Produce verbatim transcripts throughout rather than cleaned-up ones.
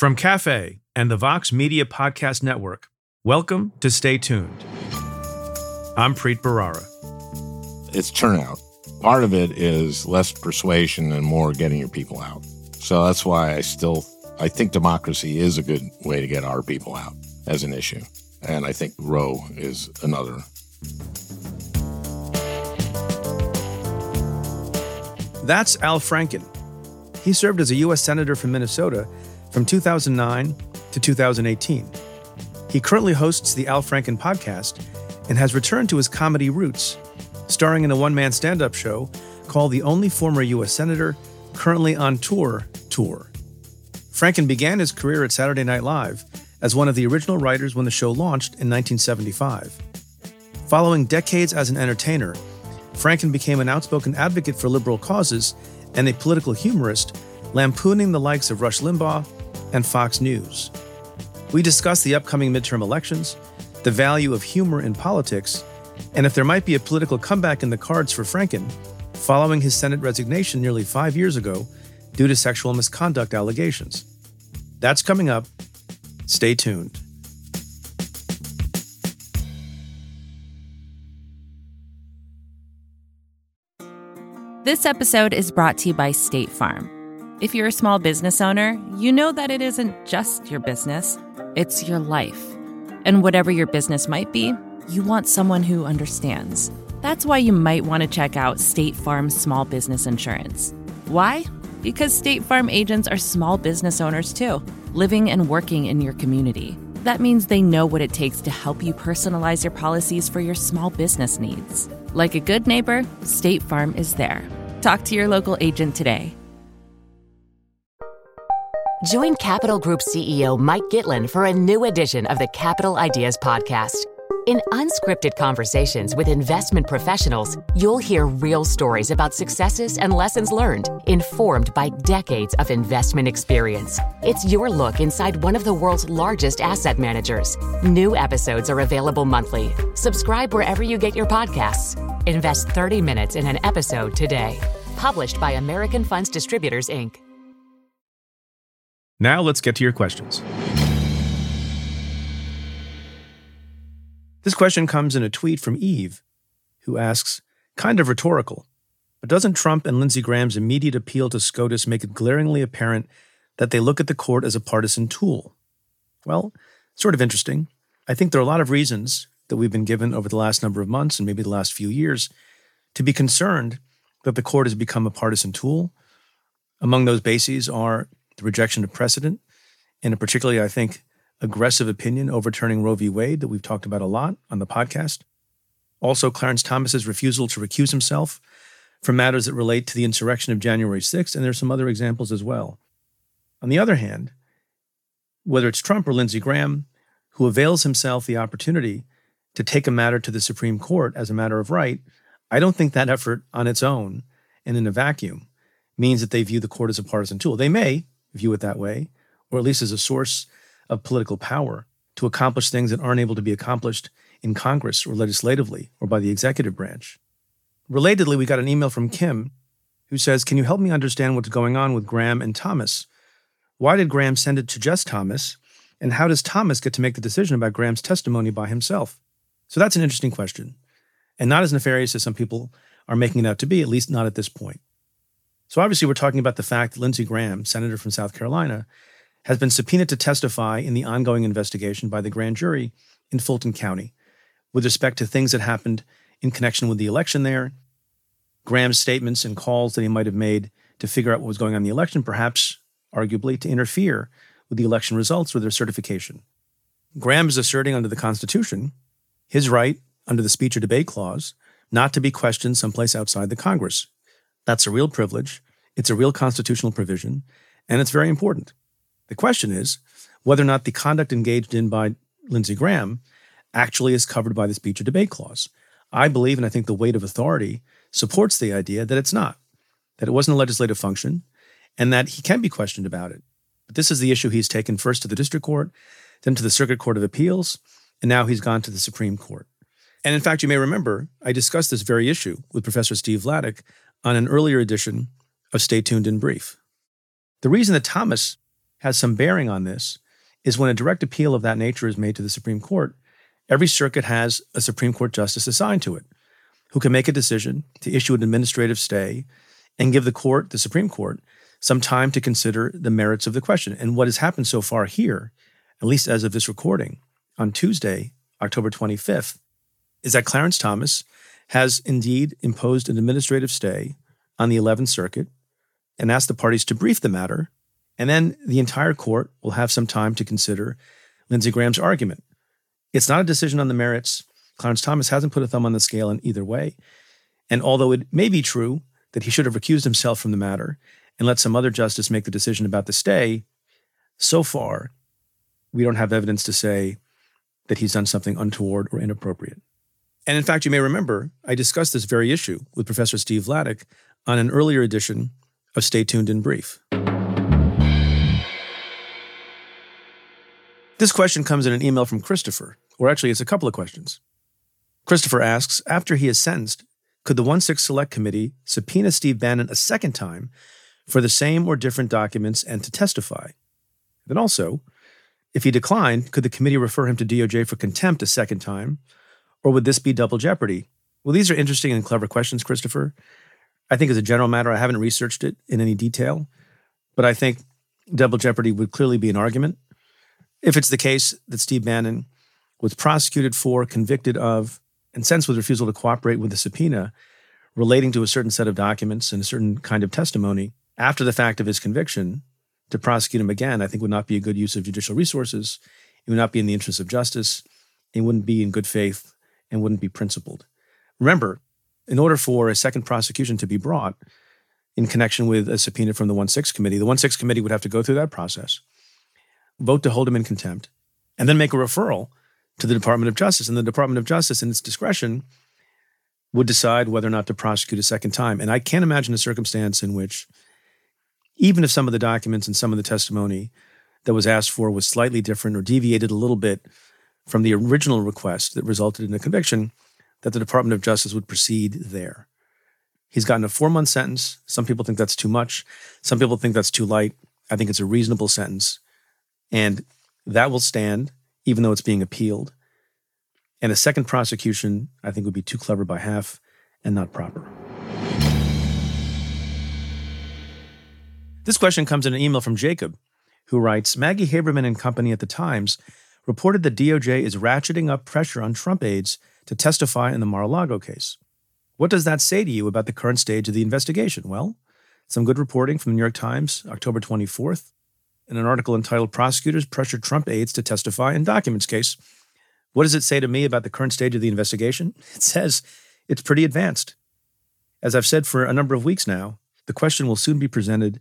From Cafe and the Vox Media Podcast Network, welcome to Stay Tuned. I'm Preet Bharara. It's turnout. Part of it is less persuasion and more getting your people out. So that's why I still, I think democracy is a good way to get our people out as an issue. And I think Roe is another. That's Al Franken. He served as a U S Senator from Minnesota from two thousand nine to two thousand eighteen. He currently hosts the Al Franken podcast and has returned to his comedy roots, starring in a one-man stand-up show called The Only Former U S Senator Currently on Tour Tour. Franken began his career at Saturday Night Live as one of the original writers when the show launched in nineteen seventy-five. Following decades as an entertainer, Franken became an outspoken advocate for liberal causes and a political humorist, lampooning the likes of Rush Limbaugh and Fox News. We discuss the upcoming midterm elections, the value of humor in politics, and if there might be a political comeback in the cards for Franken following his Senate resignation nearly five years ago due to sexual misconduct allegations. That's coming up. Stay tuned. This episode is brought to you by State Farm. If you're a small business owner, you know that it isn't just your business, it's your life. And whatever your business might be, you want someone who understands. That's why you might want to check out State Farm Small Business Insurance. Why? Because State Farm agents are small business owners too, living and working in your community. That means they know what it takes to help you personalize your policies for your small business needs. Like a good neighbor, State Farm is there. Talk to your local agent today. Join Capital Group C E O Mike Gitlin for a new edition of the Capital Ideas Podcast. In unscripted conversations with investment professionals, you'll hear real stories about successes and lessons learned, informed by decades of investment experience. It's your look inside one of the world's largest asset managers. New episodes are available monthly. Subscribe wherever you get your podcasts. Invest thirty minutes in an episode today. Published by American Funds Distributors, Incorporated. Now let's get to your questions. This question comes in a tweet from Eve, who asks, kind of rhetorical, but doesn't Trump and Lindsey Graham's immediate appeal to SCOTUS make it glaringly apparent that they look at the court as a partisan tool? Well, sort of interesting. I think there are a lot of reasons that we've been given over the last number of months and maybe the last few years to be concerned that the court has become a partisan tool. Among those bases are the rejection of precedent, and particularly, I think, aggressive opinion overturning Roe v. Wade that we've talked about a lot on the podcast. Also, Clarence Thomas's refusal to recuse himself from matters that relate to the insurrection of January sixth, and there's some other examples as well. On the other hand, whether it's Trump or Lindsey Graham, who avails himself the opportunity to take a matter to the Supreme Court as a matter of right, I don't think that effort on its own and in a vacuum means that they view the court as a partisan tool. They may view it that way, or at least as a source of political power to accomplish things that aren't able to be accomplished in Congress or legislatively or by the executive branch. Relatedly, we got an email from Kim who says, can you help me understand what's going on with Graham and Thomas? Why did Graham send it to just Thomas? And how does Thomas get to make the decision about Graham's testimony by himself? So that's an interesting question, and not as nefarious as some people are making it out to be, at least not at this point. So obviously we're talking about the fact that Lindsey Graham, senator from South Carolina, has been subpoenaed to testify in the ongoing investigation by the grand jury in Fulton County with respect to things that happened in connection with the election there, Graham's statements and calls that he might have made to figure out what was going on in the election, perhaps, arguably, to interfere with the election results or their certification. Graham is asserting under the Constitution his right, under the speech or debate clause, not to be questioned someplace outside the Congress. That's a real privilege, it's a real constitutional provision, and it's very important. The question is whether or not the conduct engaged in by Lindsey Graham actually is covered by the speech or debate clause. I believe, and I think the weight of authority supports the idea that it's not, that it wasn't a legislative function, and that he can be questioned about it. But this is the issue he's taken first to the district court, then to the Circuit Court of Appeals, and now he's gone to the Supreme Court. And in fact, you may remember, I discussed this very issue with Professor Steve Vladeck on an earlier edition of Stay Tuned in Brief. The reason that Thomas has some bearing on this is when a direct appeal of that nature is made to the Supreme Court, every circuit has a Supreme Court justice assigned to it who can make a decision to issue an administrative stay and give the court, the Supreme Court, some time to consider the merits of the question. And what has happened so far here, at least as of this recording, on Tuesday, October twenty-fifth, is that Clarence Thomas has indeed imposed an administrative stay on the eleventh Circuit and asked the parties to brief the matter, and then the entire court will have some time to consider Lindsey Graham's argument. It's not a decision on the merits. Clarence Thomas hasn't put a thumb on the scale in either way. And although it may be true that he should have recused himself from the matter and let some other justice make the decision about the stay, so far, we don't have evidence to say that he's done something untoward or inappropriate. And in fact, you may remember, I discussed this very issue with Professor Steve Vladeck on an earlier edition of Stay Tuned in Brief. This question comes in an email from Christopher, or actually it's a couple of questions. Christopher asks, after he is sentenced, could the one six Select Committee subpoena Steve Bannon a second time for the same or different documents and to testify? Then also, if he declined, could the committee refer him to D O J for contempt a second time, or would this be double jeopardy? Well, these are interesting and clever questions, Christopher. I think as a general matter, I haven't researched it in any detail, but I think double jeopardy would clearly be an argument. If it's the case that Steve Bannon was prosecuted for, convicted of, and sentenced with refusal to cooperate with the subpoena relating to a certain set of documents and a certain kind of testimony after the fact of his conviction, to prosecute him again, I think would not be a good use of judicial resources. It would not be in the interest of justice. It wouldn't be in good faith and wouldn't be principled. Remember, in order for a second prosecution to be brought in connection with a subpoena from the one six Committee, the one six Committee would have to go through that process, vote to hold him in contempt, and then make a referral to the Department of Justice. And the Department of Justice, in its discretion, would decide whether or not to prosecute a second time. And I can't imagine a circumstance in which, even if some of the documents and some of the testimony that was asked for was slightly different or deviated a little bit from the original request that resulted in a conviction, that the Department of Justice would proceed there. He's gotten a four-month sentence. Some people think that's too much. Some people think that's too light. I think it's a reasonable sentence. And that will stand, even though it's being appealed. And a second prosecution, I think, would be too clever by half and not proper. This question comes in an email from Jacob, who writes, Maggie Haberman and company at the Times reported that D O J is ratcheting up pressure on Trump aides to testify in the Mar-a-Lago case. What does that say to you about the current stage of the investigation? Well, some good reporting from the New York Times, October twenty-fourth, in an article entitled Prosecutors Pressured Trump Aides to Testify in Documents Case. What does it say to me about the current stage of the investigation? It says it's pretty advanced. As I've said for a number of weeks now, the question will soon be presented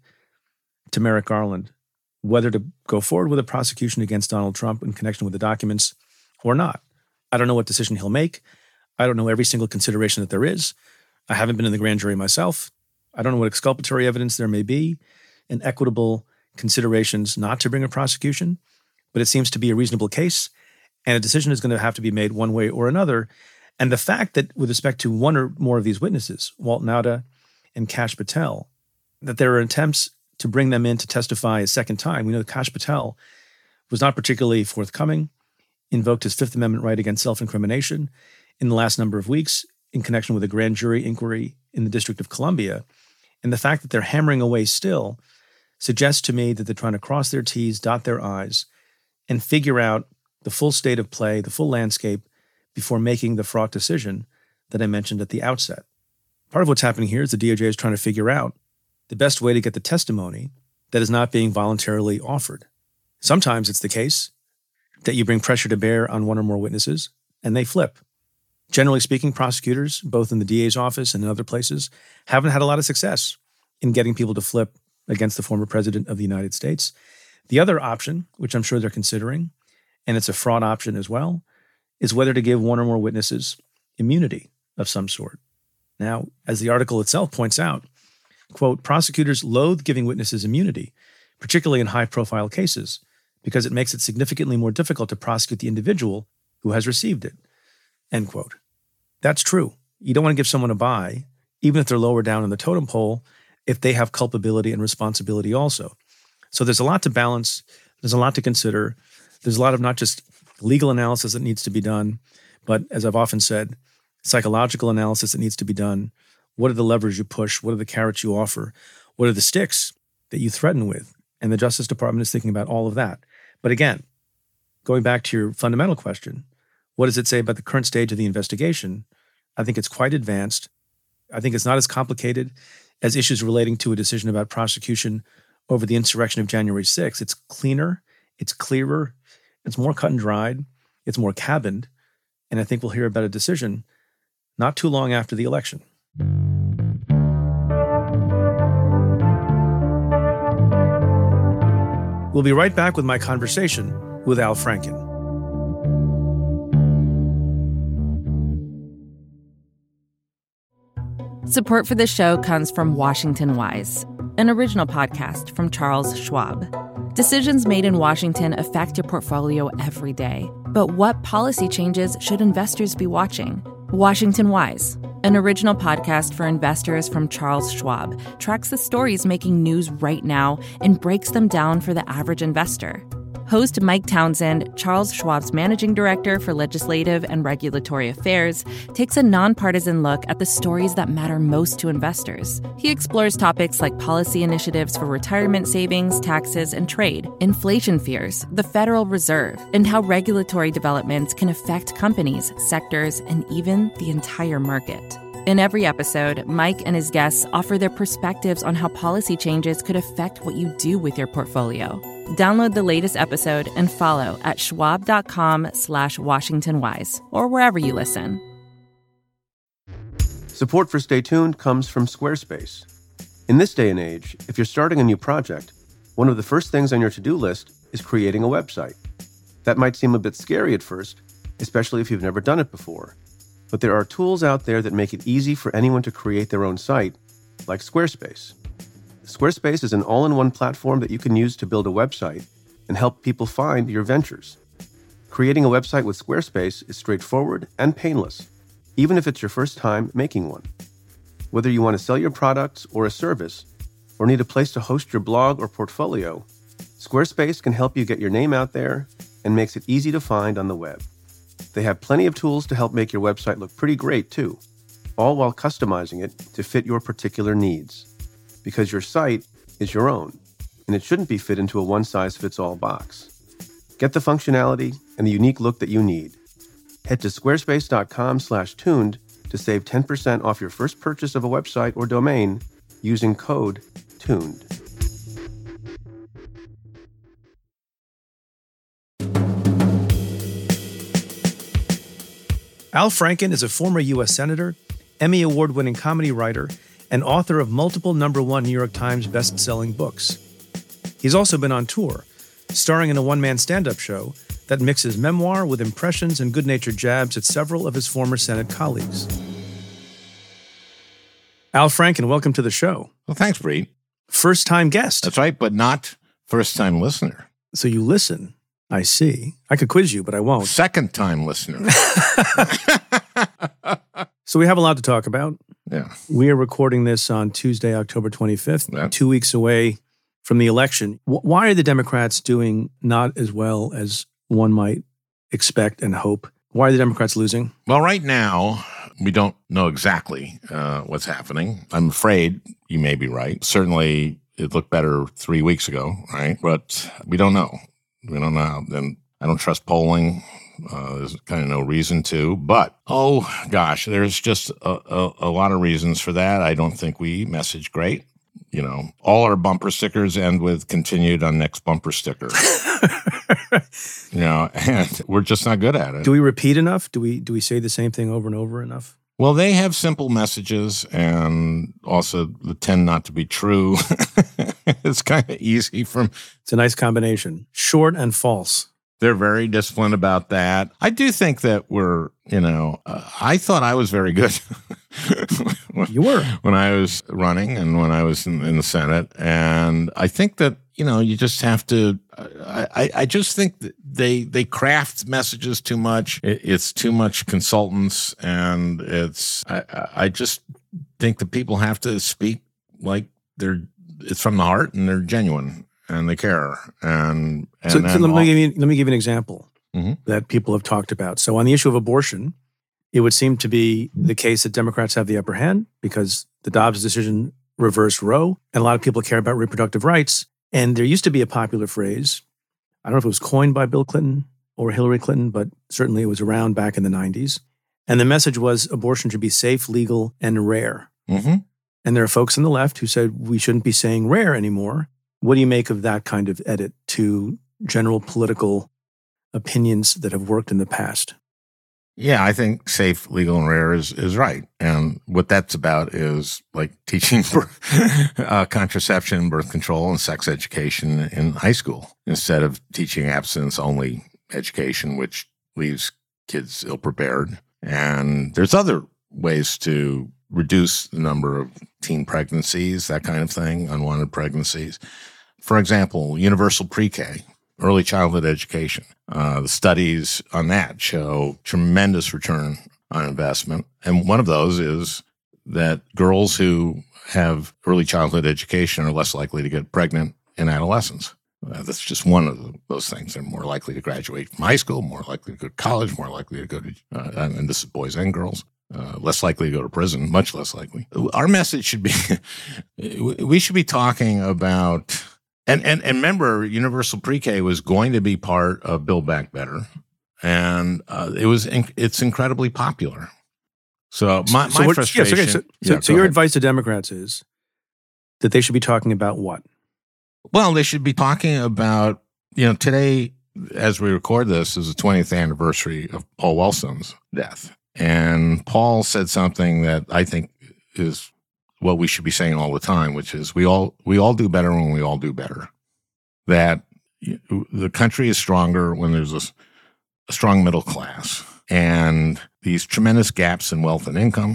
to Merrick Garland, whether to go forward with a prosecution against Donald Trump in connection with the documents or not. I don't know what decision he'll make. I don't know every single consideration that there is. I haven't been in the grand jury myself. I don't know what exculpatory evidence there may be and equitable considerations not to bring a prosecution, but it seems to be a reasonable case, and a decision is going to have to be made one way or another. And the fact that with respect to one or more of these witnesses, Walt Nauta and Kash Patel, that there are attempts to bring them in to testify a second time. We know that Kash Patel was not particularly forthcoming, invoked his Fifth Amendment right against self-incrimination in the last number of weeks in connection with a grand jury inquiry in the District of Columbia. And the fact that they're hammering away still suggests to me that they're trying to cross their T's, dot their I's, and figure out the full state of play, the full landscape, before making the fraught decision that I mentioned at the outset. Part of what's happening here is the D O J is trying to figure out the best way to get the testimony that is not being voluntarily offered. Sometimes it's the case that you bring pressure to bear on one or more witnesses, and they flip. Generally speaking, prosecutors, both in the D A's office and in other places, haven't had a lot of success in getting people to flip against the former president of the United States. The other option, which I'm sure they're considering, and it's a fraud option as well, is whether to give one or more witnesses immunity of some sort. Now, as the article itself points out, quote, prosecutors loathe giving witnesses immunity, particularly in high-profile cases, because it makes it significantly more difficult to prosecute the individual who has received it, end quote. That's true. You don't want to give someone a bye, even if they're lower down in the totem pole, if they have culpability and responsibility also. So there's a lot to balance. There's a lot to consider. There's a lot of not just legal analysis that needs to be done, but as I've often said, psychological analysis that needs to be done. What are the levers you push? What are the carrots you offer? What are the sticks that you threaten with? And the Justice Department is thinking about all of that. But again, going back to your fundamental question, what does it say about the current stage of the investigation? I think it's quite advanced. I think it's not as complicated as issues relating to a decision about prosecution over the insurrection of January sixth. It's cleaner, it's clearer, it's more cut and dried, it's more cabined, and I think we'll hear about a decision not too long after the election. We'll be right back with my conversation with Al Franken. Support for the show comes from Washington Wise, an original podcast from Charles Schwab. Decisions made in Washington affect your portfolio every day. But what policy changes should investors be watching? Washington Wise, an original podcast for investors from Charles Schwab, tracks the stories making news right now and breaks them down for the average investor. Host Mike Townsend, Charles Schwab's managing director for legislative and regulatory affairs, takes a nonpartisan look at the stories that matter most to investors. He explores topics like policy initiatives for retirement savings, taxes, and trade, inflation fears, the Federal Reserve, and how regulatory developments can affect companies, sectors, and even the entire market. In every episode, Mike and his guests offer their perspectives on how policy changes could affect what you do with your portfolio. Download the latest episode and follow at schwab.com slash WashingtonWise or wherever you listen. Support for Stay Tuned comes from Squarespace. In this day and age, if you're starting a new project, one of the first things on your to-do list is creating a website. That might seem a bit scary at first, especially if you've never done it before. But there are tools out there that make it easy for anyone to create their own site, like Squarespace. Squarespace is an all-in-one platform that you can use to build a website and help people find your ventures. Creating a website with Squarespace is straightforward and painless, even if it's your first time making one. Whether you want to sell your products or a service, or need a place to host your blog or portfolio, Squarespace can help you get your name out there and makes it easy to find on the web. They have plenty of tools to help make your website look pretty great, too, all while customizing it to fit your particular needs. Because your site is your own, and it shouldn't be fit into a one-size-fits-all box. Get the functionality and the unique look that you need. Head to squarespace.com slash tuned to save ten percent off your first purchase of a website or domain using code TUNED. Al Franken is a former U S Senator, Emmy Award-winning comedy writer, and author of multiple number one New York Times best-selling books. He's also been on tour, starring in a one-man stand-up show that mixes memoir with impressions and good-natured jabs at several of his former Senate colleagues. Al Franken, welcome to the show. Well, thanks, Breed. First-time guest. That's right, but not first-time listener. So you listen. I see. I could quiz you, but I won't. Second-time listener. So we have a lot to talk about. Yeah. We are recording this on Tuesday, October twenty-fifth, Yeah. two weeks away from the election. W- why are the Democrats doing not as well as one might expect and hope? Why are the Democrats losing? Well, right now, we don't know exactly uh, what's happening. I'm afraid you may be right. Certainly, it looked better three weeks ago, right? But we don't know. We don't know. And I don't trust polling. Uh, there's kind of no reason to. But, oh, gosh, there's just a, a, a lot of reasons for that. I don't think we message great. You know, all our bumper stickers end with continued on next bumper sticker. You know, and we're just not good at it. Do we repeat enough? Do we do we say the same thing over and over enough? Well, they have simple messages and also they tend not to be true. It's kind of easy from... It's a nice combination. Short and false. They're very disciplined about that. I do think that we're, you know, uh, I thought I was very good. when, You were. When I was running and when I was in, in the Senate. And I think that, you know, you just have to, I, I, I just think that they, they craft messages too much. It, it's too much consultants. And it's, I, I just think that people have to speak like they're, it's from the heart and they're genuine. and they care. And, and so, then so let, all, me give you, let me give you an example Mhm. that people have talked about. So on the issue of abortion, it would seem to be the case that Democrats have the upper hand because the Dobbs decision reversed Roe, and a lot of people care about reproductive rights. And there used to be a popular phrase, I don't know if it was coined by Bill Clinton or Hillary Clinton, but certainly it was around back in the nineties. And the message was abortion should be safe, legal, and rare. Mm-hmm. And there are folks on the left who said we shouldn't be saying rare anymore. What do you make of that kind of edit to general political opinions that have worked in the past? Yeah, I think safe, legal, and rare is, is right. And what that's about is like teaching birth, uh, contraception, birth control, and sex education in high school instead of teaching abstinence-only education, which leaves kids ill-prepared. And there's other ways to reduce the number of teen pregnancies, that kind of thing, unwanted pregnancies. For example, universal pre-K, early childhood education. Uh, the studies on that show tremendous return on investment. And one of those is that girls who have early childhood education are less likely to get pregnant in adolescence. Uh, that's just one of the, those things. They're more likely to graduate from high school, more likely to go to college, more likely to go to, uh, and this is boys and girls, uh, less likely to go to prison, much less likely. Our message should be, we should be talking about, and, and, and remember, universal pre-K was going to be part of Build Back Better. And uh, it was, it's incredibly popular. So my, so my what, frustration. Yeah, so, okay, so, yeah, so, so your ahead. advice to Democrats is that they should be talking about what? Well, they should be talking about, you know, today, as we record this, is the twentieth anniversary of Paul Wellstone's death. And Paul said something that I think is what we should be saying all the time, which is we all we all do better when we all do better. That the country is stronger when there's a, a strong middle class. And these tremendous gaps in wealth and income,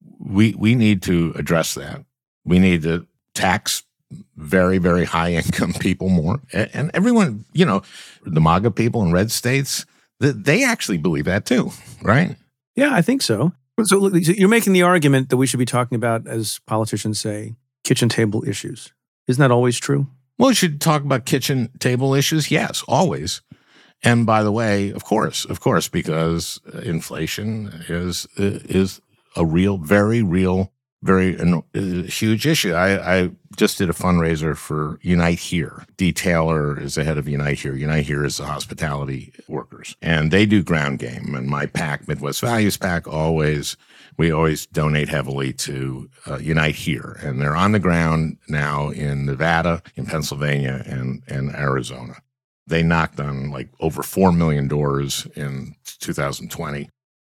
we we need to address that. We need to tax very, very high income people more. And everyone, you know, the MAGA people in red states, they actually believe that too, right? Yeah, I think so. So look, you're making the argument that we should be talking about, as politicians say, kitchen table issues. Isn't that always true? Well, we should talk about kitchen table issues. Yes, always. And by the way, of course, of course, because inflation is is a real, very real, very uh, huge issue. I, I just did a fundraiser for Unite Here. Dee Taylor is the head of Unite Here. Unite Here is the hospitality workers. And they do ground game. And my PAC, Midwest Values PAC, always, we always donate heavily to uh, Unite Here. And they're on the ground now in Nevada, in Pennsylvania, and, and Arizona. They knocked on like over four million doors in two thousand twenty.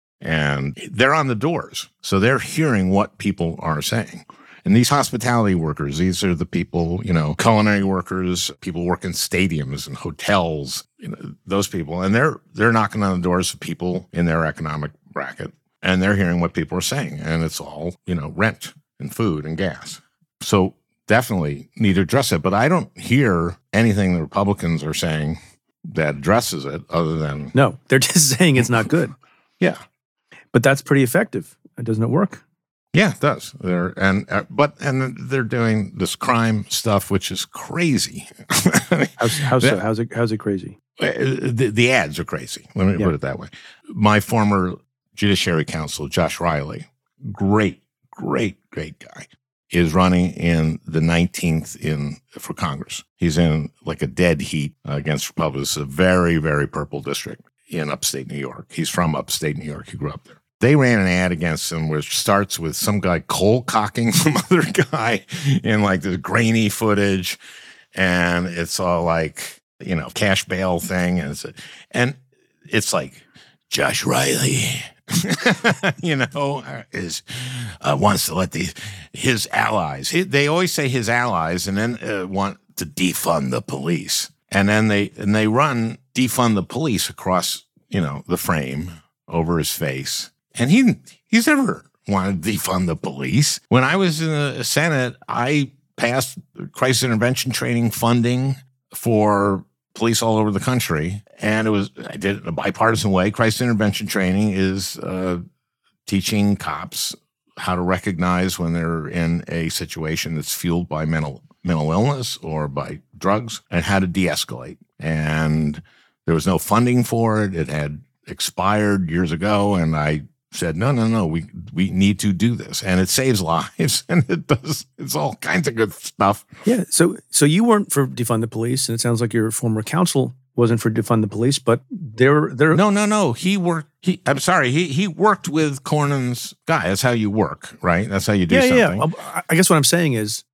And they're on the doors. So they're hearing what people are saying. And these hospitality workers, these are the people, you know, culinary workers, people work in stadiums and hotels, you know, those people. And they're they're knocking on the doors of people in their economic bracket. And they're hearing what people are saying. And it's all, you know, rent and food and gas. So definitely need to address it. But I don't hear anything the Republicans are saying that addresses it other than... No, they're just saying it's not good. Yeah. But that's pretty effective. Doesn't it work? Yeah, it does. They're and uh, but and they're doing this crime stuff, which is crazy. how's, how's, so? how's it? How's it crazy? The, the ads are crazy. Let me yeah. put it that way. My former Judiciary Counsel, Josh Riley, great, great, great guy, is running in the nineteenth in for Congress. He's in like a dead heat uh, against Republicans. A very, very purple district in upstate New York. He's from upstate New York. He grew up there. They ran an ad against him which starts with some guy cold cocking some other guy in like this grainy footage. And it's all like, you know, cash bail thing. And it's, and it's like Josh Riley, you know, is uh, wants to let these, his allies, he, they always say his allies and then uh, want to defund the police. And then they, and they run defund the police across, you know, the frame over his face. And he he's never wanted to defund the police. When I was in the Senate, I passed crisis intervention training funding for police all over the country. And it was, I did it in a bipartisan way. Crisis intervention training is uh, teaching cops how to recognize when they're in a situation that's fueled by mental mental illness or by drugs, and how to de-escalate. And there was no funding for it. It had expired years ago, and I said, no, no, no, we we need to do this. And it saves lives, and it does, it's all kinds of good stuff. Yeah, so so you weren't for defund the police, and it sounds like your former counsel wasn't for defund the police, but there, there. No, no, no. He worked. He. I'm sorry. He he worked with Cornyn's guy. That's how you work, right? That's how you do yeah, something. Yeah, I guess what I'm saying is,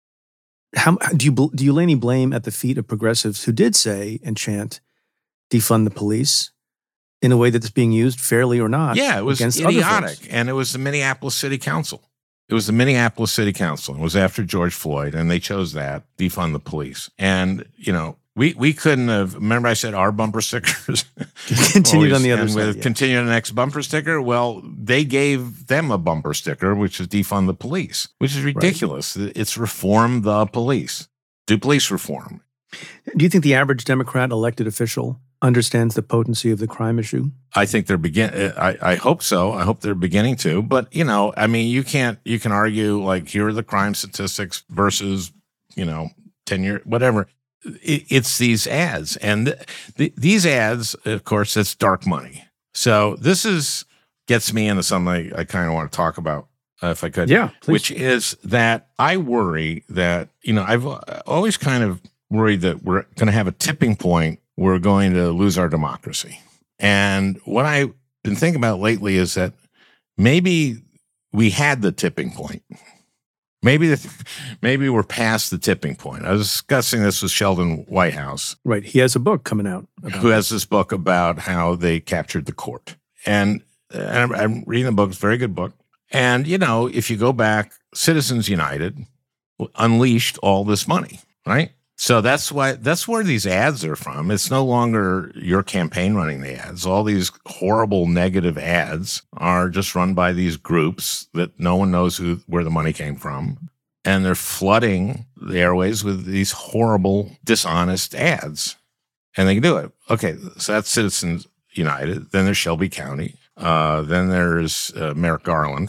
how do you do you lay any blame at the feet of progressives who did say and chant defund the police in a way that's being used fairly or not? Yeah, it was against idiotic, and it was the Minneapolis City Council. It was the Minneapolis City Council. It was after George Floyd, and they chose that, defund the police. And you know. We we couldn't have, remember I said our bumper stickers? Continued on the other and side. With yeah. Continue on the next bumper sticker. Well, they gave them a bumper sticker, which is defund the police, which is ridiculous. Right. It's reform the police. Do police reform. Do you think the average Democrat elected official understands the potency of the crime issue? I think they're begin. I, I hope so. I hope they're beginning to. But, you know, I mean, you can't, you can argue like, here are the crime statistics versus, you know, ten year, whatever. It's these ads. And th- th- these ads, of course, that's dark money. So this is gets me into something I, I kind of want to talk about, uh, if I could. Yeah, please. Which is that I worry that, you know, I've always kind of worried that we're going to have a tipping point. We're going to lose our democracy. And what I've been thinking about lately is that maybe we had the tipping point. Maybe the, maybe we're past the tipping point. I was discussing this with Sheldon Whitehouse. Right. He has a book coming out. Who has this book about how they captured the court. And, and I'm, I'm reading the book. It's a very good book. And, you know, if you go back, Citizens United unleashed all this money, right? So that's why that's where these ads are from. It's no longer your campaign running the ads. All these horrible negative ads are just run by these groups that no one knows who where the money came from. And they're flooding the airways with these horrible, dishonest ads. And they can do it. Okay, so that's Citizens United. Then there's Shelby County. Uh, then there's uh, Merrick Garland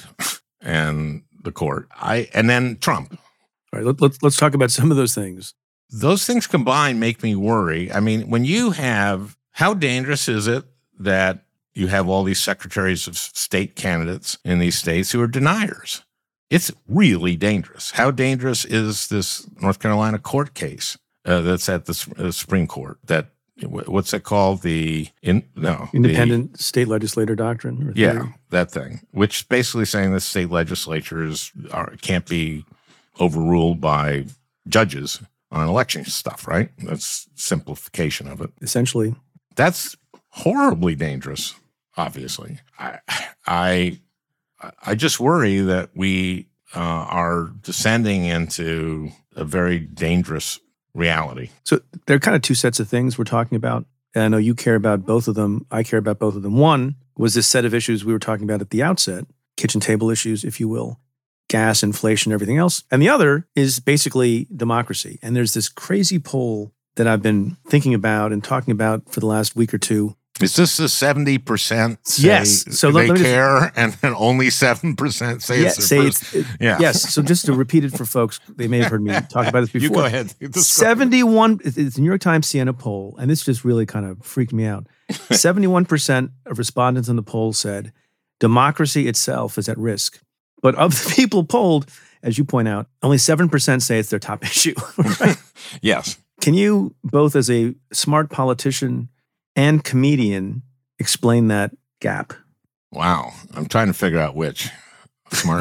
and the court. I and then Trump. All right, let, let's let's talk about some of those things. Those things combined make me worry. I mean, when you have, how dangerous is it that you have all these secretaries of state candidates in these states who are deniers? It's really dangerous. How dangerous is this North Carolina court case uh, that's at the uh, Supreme Court? That what's it called? The in, no independent the, state legislator doctrine. Or yeah, theory? That thing, which is basically saying that state legislatures are, can't be overruled by judges on election stuff, right? That's simplification of it. Essentially. That's horribly dangerous, obviously. I I, I just worry that we uh, are descending into a very dangerous reality. So there are kind of two sets of things we're talking about. And I know you care about both of them. I care about both of them. One was this set of issues we were talking about at the outset, kitchen table issues, if you will. Gas, inflation, everything else. And the other is basically democracy. And there's this crazy poll that I've been thinking about and talking about for the last week or two. Is this the seventy percent say yes. So they let, let care just, and then only seven percent say yeah, it's their say first? It's, yeah. Yes. So just to repeat it for folks, they may have heard me talk about this before. You go ahead. seventy-one, it's the New York Times Siena poll, and this just really kind of freaked me out. seventy-one percent of respondents in the poll said democracy itself is at risk. But of the people polled, as you point out, only seven percent say it's their top issue. Right? Yes. Can you, both as a smart politician and comedian, explain that gap? Wow. I'm trying to figure out which. Smart.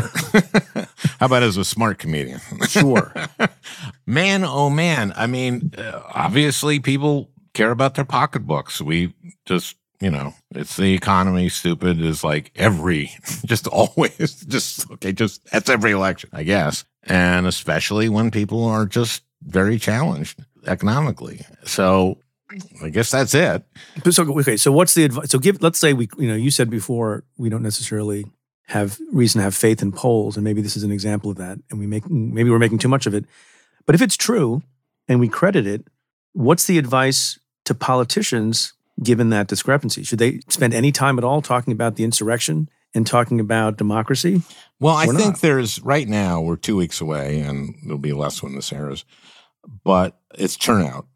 How about as a smart comedian? Sure. Man, oh man. I mean, uh, obviously people care about their pocketbooks. We just... You know, it's the economy, stupid is like every, just always, just, okay, just, that's every election, I guess. And especially when people are just very challenged economically. So I guess that's it. So, okay, so what's the advice? So give, let's say we, you know, you said before, we don't necessarily have reason to have faith in polls, and maybe this is an example of that, and we make, maybe we're making too much of it. But if it's true and we credit it, what's the advice to politicians given that discrepancy? Should they spend any time at all talking about the insurrection and talking about democracy? Well, I Or think not? there's, right now, we're two weeks away, and there'll be less when this airs, but it's turnout.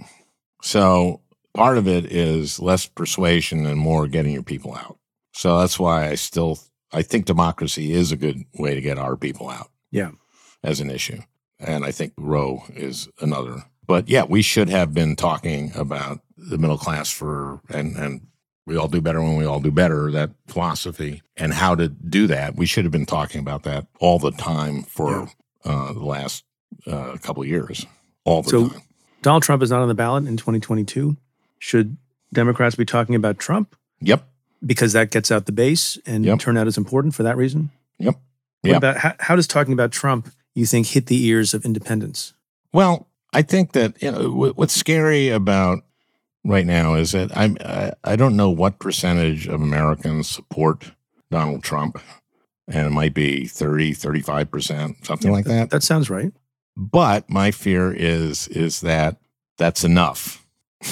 So part of it is less persuasion and more getting your people out. So that's why I still, I think democracy is a good way to get our people out. Yeah. As an issue. And I think Roe is another. But yeah, we should have been talking about the middle class for, and, and we all do better when we all do better, that philosophy, and how to do that. We should have been talking about that all the time for Yeah. uh, the last uh, couple of years, all the So time. Donald Trump is not on the ballot in twenty twenty-two. Should Democrats be talking about Trump? Yep, Because that gets out the base and Yep. turnout is important for that reason? yep. What Yep. about, how, how does talking about Trump, you think, hit the ears of independents? Well, I think that, you know, what- what's scary about right now is that I'm, I I don't know what percentage of Americans support Donald Trump, and it might be thirty, thirty-five percent, something like that. That sounds right. But my fear is is that that's enough.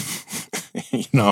you know,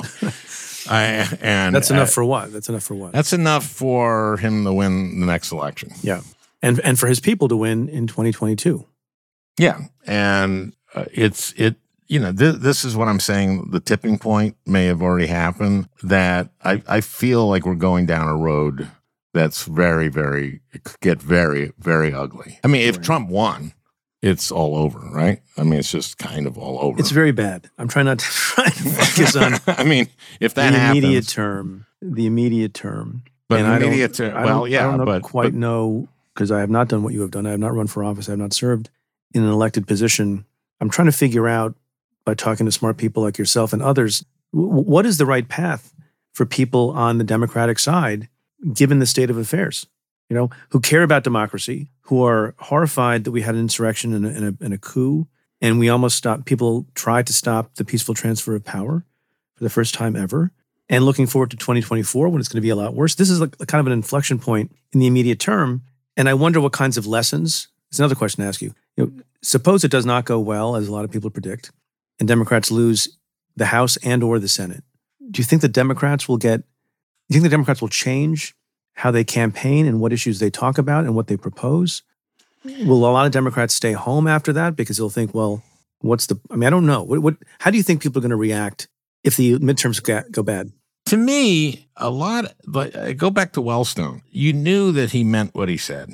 I and That's enough uh, for what? That's enough for what? that's enough for him to win the next election. Yeah. And and for his people to win in twenty twenty-two. Yeah, and uh, it's it. You know, th- this is what I'm saying. The tipping point may have already happened. That I I feel like we're going down a road that's very very it could get very very ugly. I mean, if Right. Trump won, it's all over, right? I mean, it's just kind of all over. It's very bad. I'm trying not to try to focus on I mean, if that the happens, immediate term. The immediate term. but And I don't- immediate, term, I well, don't- yeah, I don't know, but quite but, know, because I have not done what you have done. I have not run for office. I have not served in an elected position. I'm trying to figure out, by talking to smart people like yourself and others, w- what is the right path for people on the Democratic side, given the state of affairs? You know, who care about democracy, who are horrified that we had an insurrection and a, and a, and a coup, and we almost stopped. People tried to stop the peaceful transfer of power for the first time ever, and looking forward to twenty twenty-four when it's going to be a lot worse. This is like a kind of an inflection point in the immediate term, and I wonder what kinds of lessons. It's another question to ask you. You know, suppose it does not go well, as a lot of people predict, and Democrats lose the House and or the Senate. Do you think the Democrats will get? Do you think the Democrats will change how they campaign and what issues they talk about and what they propose? Will a lot of Democrats stay home after that because they'll think, well, what's the? I mean, I don't know. What? what how do you think people are going to react if the midterms ga- go bad? to me, a lot. But I go back to Wellstone. You knew that he meant what he said,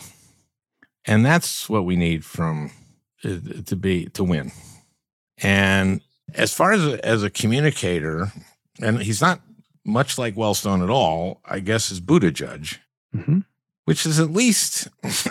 and that's what we need from uh, to be to win. And as far as a, as a communicator, and he's not much like Wellstone at all, I guess, is Buttigieg, Mm-hmm. which is at least,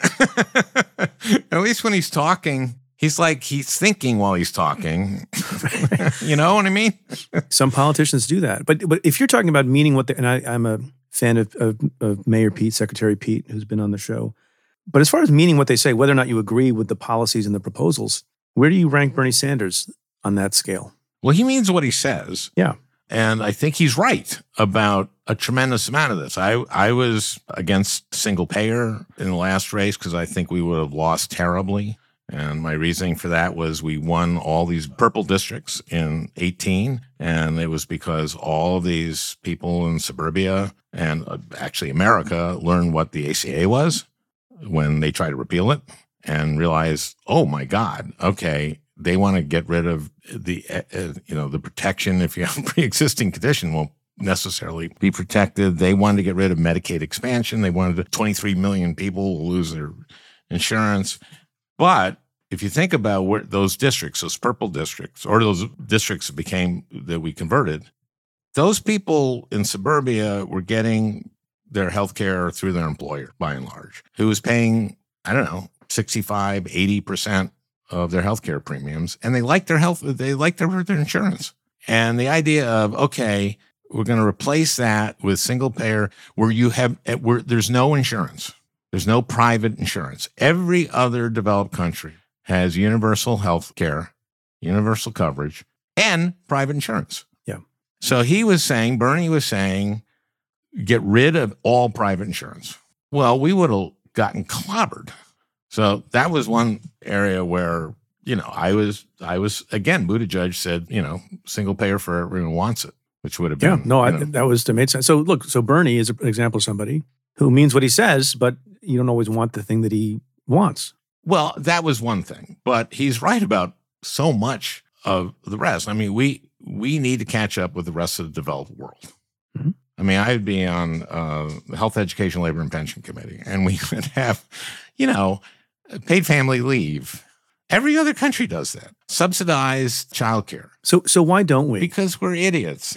at least when he's talking, he's like he's thinking while he's talking. You know what I mean? Some politicians do that, but but if you're talking about meaning what, they, and I, I'm a fan of, of of Mayor Pete, Secretary Pete, who's been on the show. But as far as meaning what they say, whether or not you agree with the policies and the proposals, where do you rank Bernie Sanders on that scale? Well, he means what he says. Yeah. And I think he's right about a tremendous amount of this. I, I was against single payer in the last race because I think we would have lost terribly. And my reasoning for that was we won all these purple districts in eighteen. And it was because all of these people in suburbia and uh, actually America learned what the A C A was when they tried to repeal it and realized, oh my God, okay, they want to get rid of the, uh, uh, you know, the protection if you have a pre-existing condition won't necessarily be protected. They wanted to get rid of Medicaid expansion. They wanted twenty-three million people to lose their insurance. But if you think about where those districts, those purple districts, or those districts that became that we converted, those people in suburbia were getting their health care through their employer, by and large, who was paying, I don't know, sixty-five, eighty percent of their healthcare premiums, and they like their health, they like their, their insurance. And the idea of, okay, we're going to replace that with single payer where you have, where there's no insurance. There's no private insurance. Every other developed country has universal health care, universal coverage, and private insurance. Yeah. So he was saying, Bernie was saying, get rid of all private insurance. Well, we would have gotten clobbered. So that was one area where, you know, I was, I was, again, Buttigieg said, you know, single payer for everyone who wants it, which would have been. Yeah, no, I, you know, that was that made sense. So look, so Bernie is an example of somebody who means what he says, but you don't always want the thing that he wants. Well, that was one thing, but he's right about so much of the rest. I mean, we we need to catch up with the rest of the developed world. Mm-hmm. I mean, I'd be on uh, the Health, Education, Labor, and Pension Committee, and we would have, you know, paid family leave. Every other country does that. Subsidized childcare. So, so why don't we? Because we're idiots.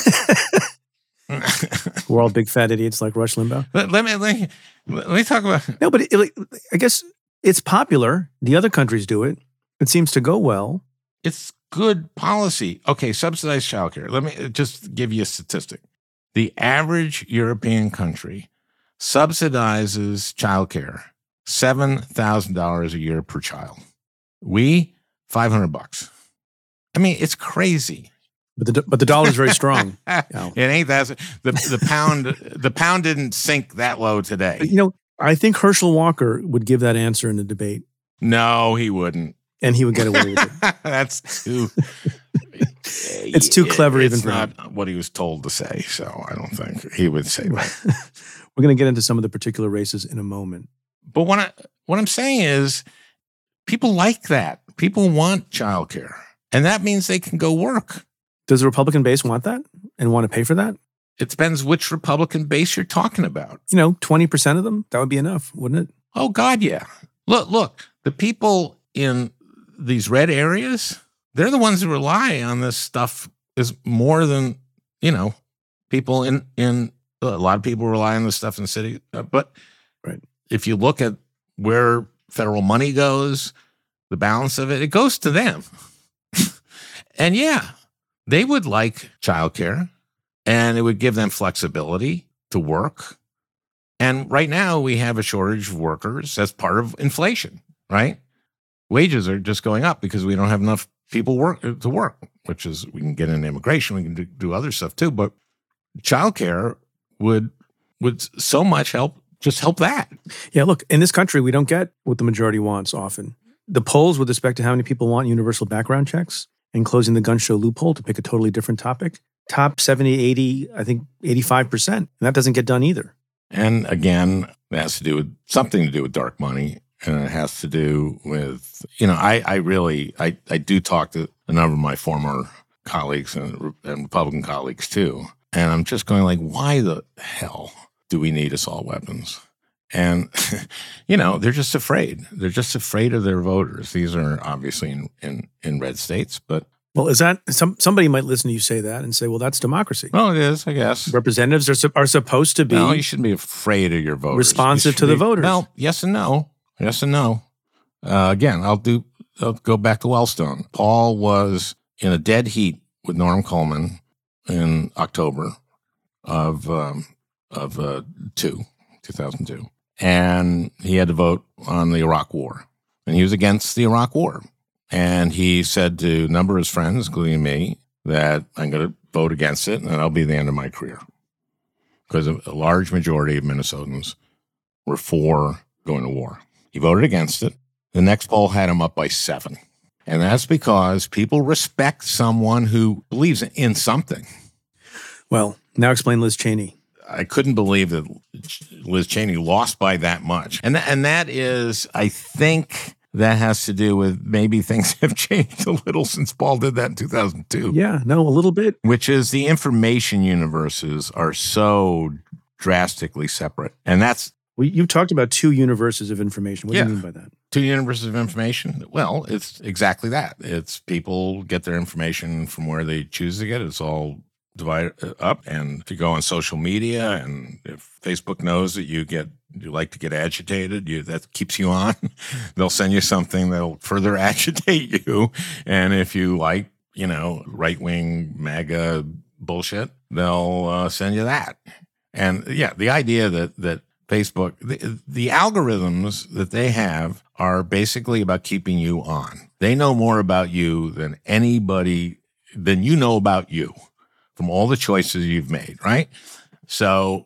We're all big fat idiots like Rush Limbaugh. Let, let me let me let me talk about. No, but it, I guess it's popular. The other countries do it. It seems to go well. It's good policy. Okay, subsidized childcare. Let me just give you a statistic. The average European country subsidizes childcare seven thousand dollars a year per child. We five hundred bucks. I mean, it's crazy. But the but the dollar's very strong. It ain't that. The the pound the pound didn't sink that low today. You know, I think Herschel Walker would give that answer in the debate. No, he wouldn't. And he would get away with it. That's too. It's too clever, it, even it's for not him. What he was told to say. So I don't think he would say that. We're going to get into some of the particular races in a moment. But what I what I'm saying is, people like that. People want childcare, and that means they can go work. Does the Republican base want that and want to pay for that? It depends which Republican base you're talking about. You know, twenty percent of them, that would be enough, wouldn't it? Oh, God, yeah. Look, look, the people in these red areas, they're the ones who rely on this stuff is more than, you know, people in, in a lot of people rely on this stuff in the city. Uh, but right. If you look at where federal money goes, the balance of it, it goes to them. And yeah, they would like childcare, and it would give them flexibility to work. And right now we have a shortage of workers. That's part of inflation, right? Wages are just going up because we don't have enough people work to work, which is, we can get into immigration, we can do, do other stuff too. But childcare would would so much help, just help that. Yeah, look, in this country, we don't get what the majority wants often. The polls with respect to how many people want universal background checks and closing the gun show loophole, to pick a totally different topic, top seventy, eighty, I think eighty-five percent. And that doesn't get done either. And again, it has to do with something to do with dark money. And it has to do with, you know, I, I really, I, I do talk to a number of my former colleagues and, and Republican colleagues too. And I'm just going like, why the hell do we need assault weapons? And, you know, they're just afraid. They're just afraid of their voters. These are obviously in, in, in red states, but. Well, is that, some somebody might listen to you say that and say, well, that's democracy. Well, it is, I guess. Representatives are, su- are supposed to be. No, you shouldn't be afraid of your voters. Responsive to the be, voters. Well, yes and no. Yes and no. Uh, again, I'll do. I'll go back to Wellstone. Paul was in a dead heat with Norm Coleman in October of um, of uh, two, two thousand two, and he had to vote on the Iraq War, and he was against the Iraq War, and he said to a number of his friends, including me, that I'm going to vote against it, and that'll be the end of my career, because a, a large majority of Minnesotans were for going to war. He voted against it. The next poll had him up by seven. And that's because people respect someone who believes in something. Well, now explain Liz Cheney. I couldn't believe that Liz Cheney lost by that much. And, th- and that is, I think that has to do with maybe things have changed a little since Paul did that in two thousand two. Yeah, no, a little bit. Which is the information universes are so drastically separate. And that's, Well, you've talked about two universes of information. What yeah. do you mean by that? Two universes of information? Well, it's exactly that. It's people get their information from where they choose to get it. It's all divided up. And if you go on social media, and if Facebook knows that you get you like to get agitated, you that keeps you on, they'll send you something that'll further agitate you. And if you like, you know, right-wing MAGA bullshit, they'll uh, send you that. And yeah, the idea that that Facebook, the, the algorithms that they have are basically about keeping you on. They know more about you than anybody, than you know about you from all the choices you've made, right? So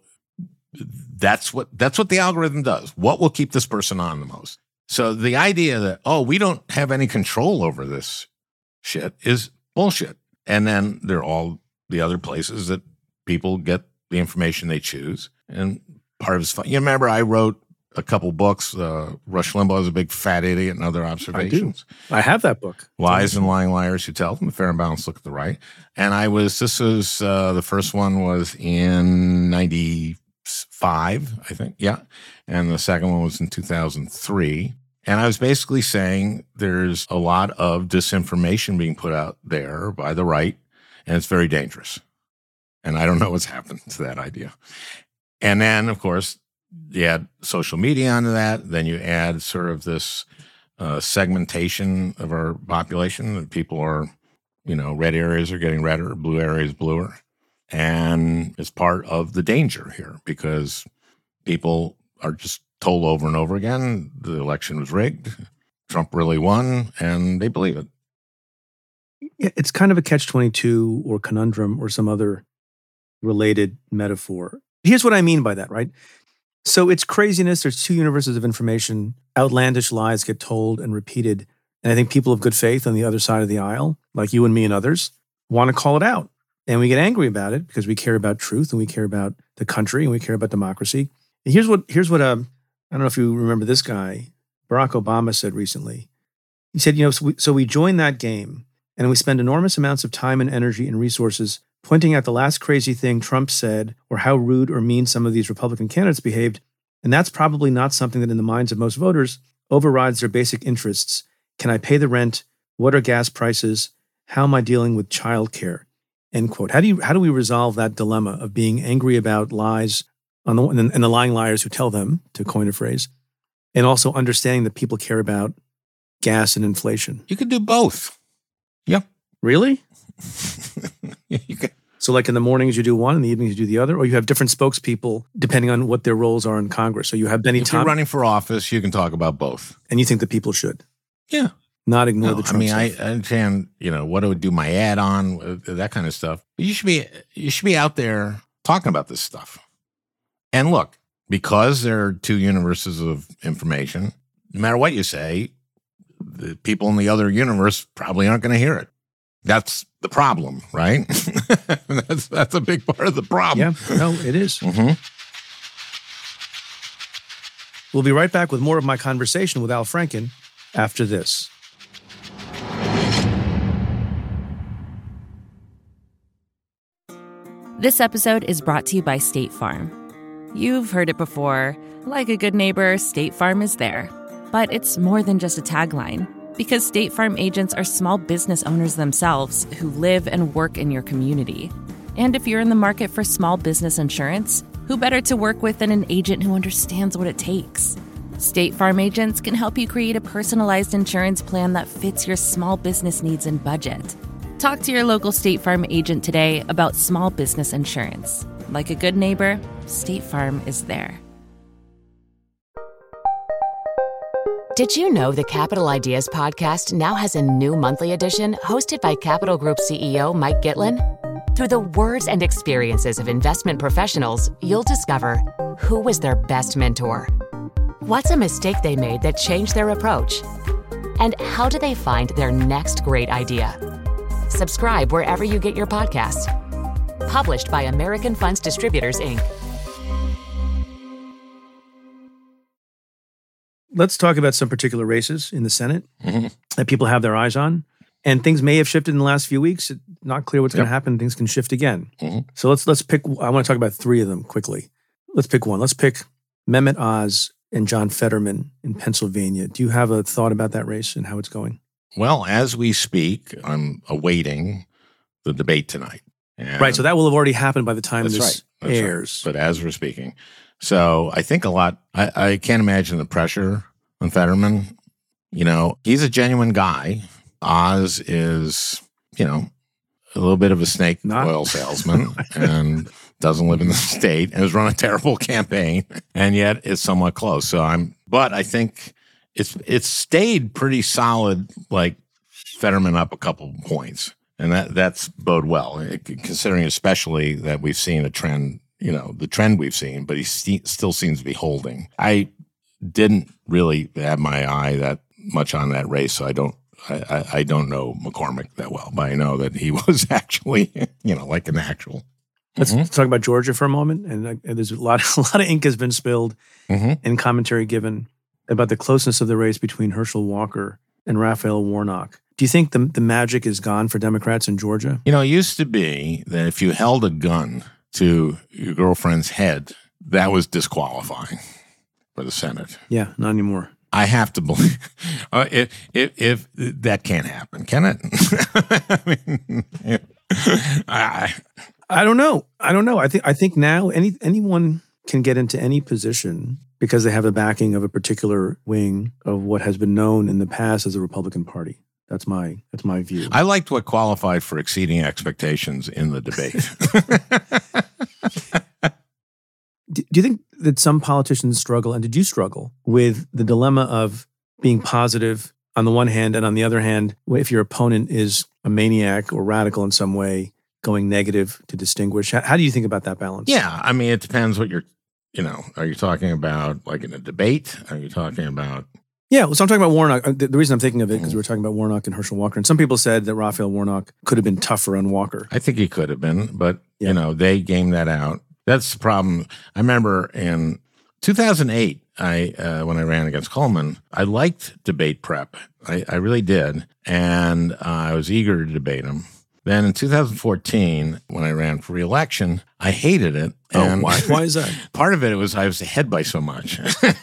that's what, that's what the algorithm does. What will keep this person on the most? So the idea that, oh, we don't have any control over this shit is bullshit. And then there are all the other places that people get the information they choose. And part of his fun. You remember I wrote a couple books. Uh, Rush Limbaugh is a big fat idiot and other observations. I do. I have that book. Lies and Lying Liars Who Tell Them, the Fair and Balanced Look at the Right. And I was, this was, uh, the first one was in ninety-five, I think. Yeah. And the second one was in two thousand three. And I was basically saying there's a lot of disinformation being put out there by the right, and it's very dangerous. And I don't know what's happened to that idea. And then, of course, you add social media onto that. Then you add sort of this uh, segmentation of our population. That people are, you know, red areas are getting redder, blue areas bluer. And it's part of the danger here because people are just told over and over again the election was rigged, Trump really won, and they believe it. It's kind of a catch twenty-two or conundrum or some other related metaphor. Here's what I mean by that, right? So it's craziness. There's two universes of information. Outlandish lies get told and repeated. And I think people of good faith on the other side of the aisle, like you and me and others, want to call it out. And we get angry about it because we care about truth and we care about the country and we care about democracy. And here's what, here's what um, I don't know if you remember this guy, Barack Obama said recently. He said, you know, so we, so we join that game and we spend enormous amounts of time and energy and resources pointing out the last crazy thing Trump said or how rude or mean some of these Republican candidates behaved. And that's probably not something that in the minds of most voters overrides their basic interests. Can I pay the rent? What are gas prices? How am I dealing with childcare? End quote. How do you, how do we resolve that dilemma of being angry about lies on the and, and the lying liars who tell them, to coin a phrase, and also understanding that people care about gas and inflation? You could do both. Yep. Really? You could. So like in the mornings you do one, in the evenings you do the other, or you have different spokespeople depending on what their roles are in Congress. So you have Benny If Thompson. you're running for office, you can talk about both. And you think that people should Yeah. not ignore No, the I Trump mean, stuff. I understand, you know, what I would do my ad on, uh, that kind of stuff. But you should be, you should be out there talking about this stuff. And look, because there are two universes of information, no matter what you say, the people in the other universe probably aren't going to hear it. That's the problem, right? that's that's a big part of the problem. Yeah, no, it is. Mm-hmm. We'll be right back with more of my conversation with Al Franken after this. This episode is brought to you by State Farm. You've heard it before. Like a good neighbor, State Farm is there. But it's more than just a tagline, because State Farm agents are small business owners themselves who live and work in your community. And if you're in the market for small business insurance, who better to work with than an agent who understands what it takes? State Farm agents can help you create a personalized insurance plan that fits your small business needs and budget. Talk to your local State Farm agent today about small business insurance. Like a good neighbor, State Farm is there. Did you know the Capital Ideas podcast now has a new monthly edition hosted by Capital Group C E O Mike Gitlin? Through the words and experiences of investment professionals, you'll discover who was their best mentor, what's a mistake they made that changed their approach, and how do they find their next great idea. Subscribe wherever you get your podcasts. Published by American Funds Distributors, Incorporated. Let's talk about some particular races in the Senate Mm-hmm. that people have their eyes on. And things may have shifted in the last few weeks. It's not clear what's Yep. going to happen. Things can shift again. Mm-hmm. So let's let's pick. I want to talk about three of them quickly. Let's pick one. Let's pick Mehmet Oz and John Fetterman in Pennsylvania. Do you have a thought about that race and how it's going? Well, as we speak, I'm awaiting the debate tonight. And Right. So that will have already happened by the time That's this right. That's right. airs. But as we're speaking. So I think a lot, I, I can't imagine the pressure on Fetterman. You know, he's a genuine guy. Oz is, you know, a little bit of a snake Not. oil salesman and doesn't live in the state and has run a terrible campaign, and yet it's somewhat close. So I'm, but I think it's it's stayed pretty solid, like Fetterman up a couple points, and that that's bode well, considering especially that we've seen a trend, you know, the trend we've seen, but he st- still seems to be holding. I didn't really have my eye that much on that race, so I don't. I, I don't know McCormick that well, but I know that he was actually, you know, like an actual. Let's Mm-hmm. talk about Georgia for a moment. And, uh, and there's a lot, a lot of ink has been spilled Mm-hmm. and commentary given about the closeness of the race between Herschel Walker and Raphael Warnock. Do you think the the magic is gone for Democrats in Georgia? You know, it used to be that if you held a gun to your girlfriend's head, that was disqualifying for the Senate. Yeah, not anymore. I have to believe uh, if, if if that can't happen, can it? I mean, I, I don't know. I don't know. I think I think now any anyone can get into any position because they have the backing of a particular wing of what has been known in the past as the Republican Party. That's my that's my view. I liked what qualified for exceeding expectations in the debate. do, do you think that some politicians struggle, and did you struggle, with the dilemma of being positive on the one hand, and on the other hand, if your opponent is a maniac or radical in some way, going negative to distinguish? How, how do you think about that balance? Yeah, I mean, it depends what you're, you know, are you talking about like in a debate? Are you talking about? Yeah, well, so I'm talking about Warnock. The, the reason I'm thinking of it, because we were talking about Warnock and Herschel Walker, and some people said that Raphael Warnock could have been tougher on Walker. I think he could have been, but, Yeah. you know, they gamed that out. That's the problem. I remember in two thousand eight, I uh, when I ran against Coleman, I liked debate prep. I, I really did. And uh, I was eager to debate him. Then in two thousand fourteen, when I ran for re-election, I hated it. Oh, why? Why is that? Part of it was I was ahead by so much.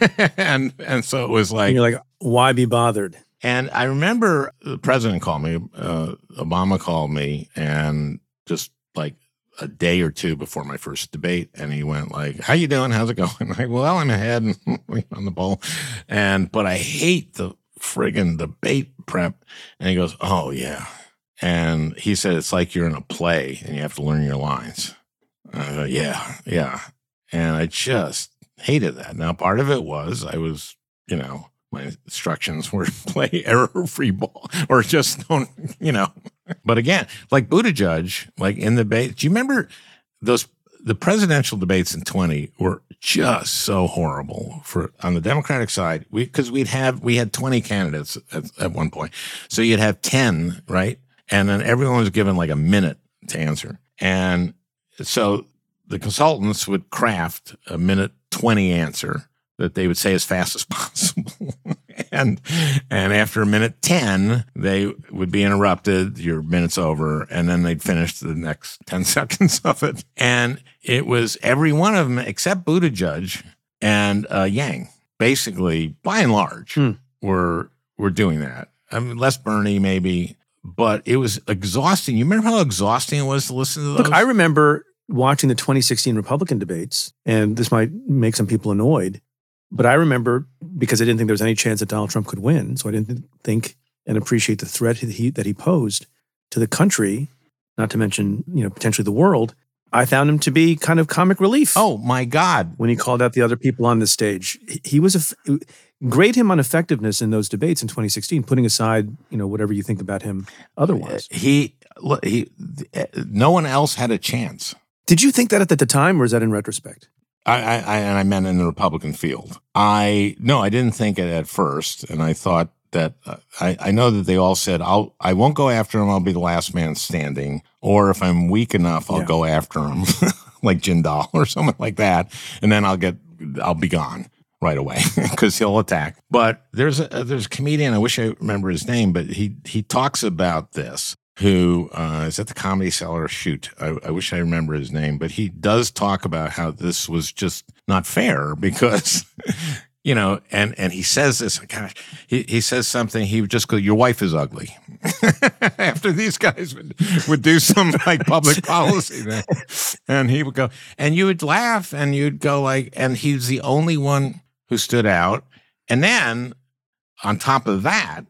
and and so it was like... And you're like, why be bothered? And I remember the president called me, uh, Obama called me, and just like a day or two before my first debate, and he went like, "How you doing? How's it going?" I'm like, well, I'm ahead on the poll, and but I hate the friggin' debate prep. And he goes, "Oh yeah," and he said it's like you're in a play and you have to learn your lines. And I go, "Yeah, yeah," and I just hated that. Now, part of it was I was, you know, my instructions were play error-free ball or just don't, you know. But again, like Buttigieg, like in the debate, do you remember those, the presidential debates in twenty were just so horrible for, on the Democratic side, we, cause we'd have, we had twenty candidates at, at one point. So you'd have ten, right? And then everyone was given like a minute to answer. And so the consultants would craft a minute twenty answer that they would say as fast as possible. and and after a minute ten, they would be interrupted, your minute's over, and then they'd finish the next ten seconds of it. And it was every one of them except Buttigieg and uh, Yang, basically, by and large, Hmm. were were doing that. I mean, less Bernie maybe, but it was exhausting. You remember how exhausting it was to listen to those? Look, I remember watching the twenty sixteen Republican debates, and this might make some people annoyed, but I remember, because I didn't think there was any chance that Donald Trump could win, so I didn't think and appreciate the threat that he, that he posed to the country, not to mention, you know, potentially the world. I found him to be kind of comic relief. Oh, my God. When he called out the other people on the stage. He, he was, a, grade him on effectiveness in those debates in twenty sixteen, putting aside, you know, whatever you think about him otherwise. He, he, no one else had a chance. Did you think that at the time, or is that in retrospect? I, I, I and I meant in the Republican field. I no, I didn't think it at first, and I thought that uh, I, I know that they all said, "I'll, I won't go after him. I'll be the last man standing, or if I'm weak enough, I'll Yeah. go after him, like Jindal or something like that, and then I'll get, I'll be gone right away because he'll attack." But there's a there's a comedian, I wish I remember his name, but he he talks about this. Who uh, is at the Comedy Cellar? Shoot, I, I wish I remember his name, but he does talk about how this was just not fair because, you know, and, and he says this, gosh, he, he says something, he would just go, "Your wife is ugly." After these guys would, would do some like public policy thing. And he would go, and you would laugh and you'd go like, and he's the only one who stood out. And then on top of that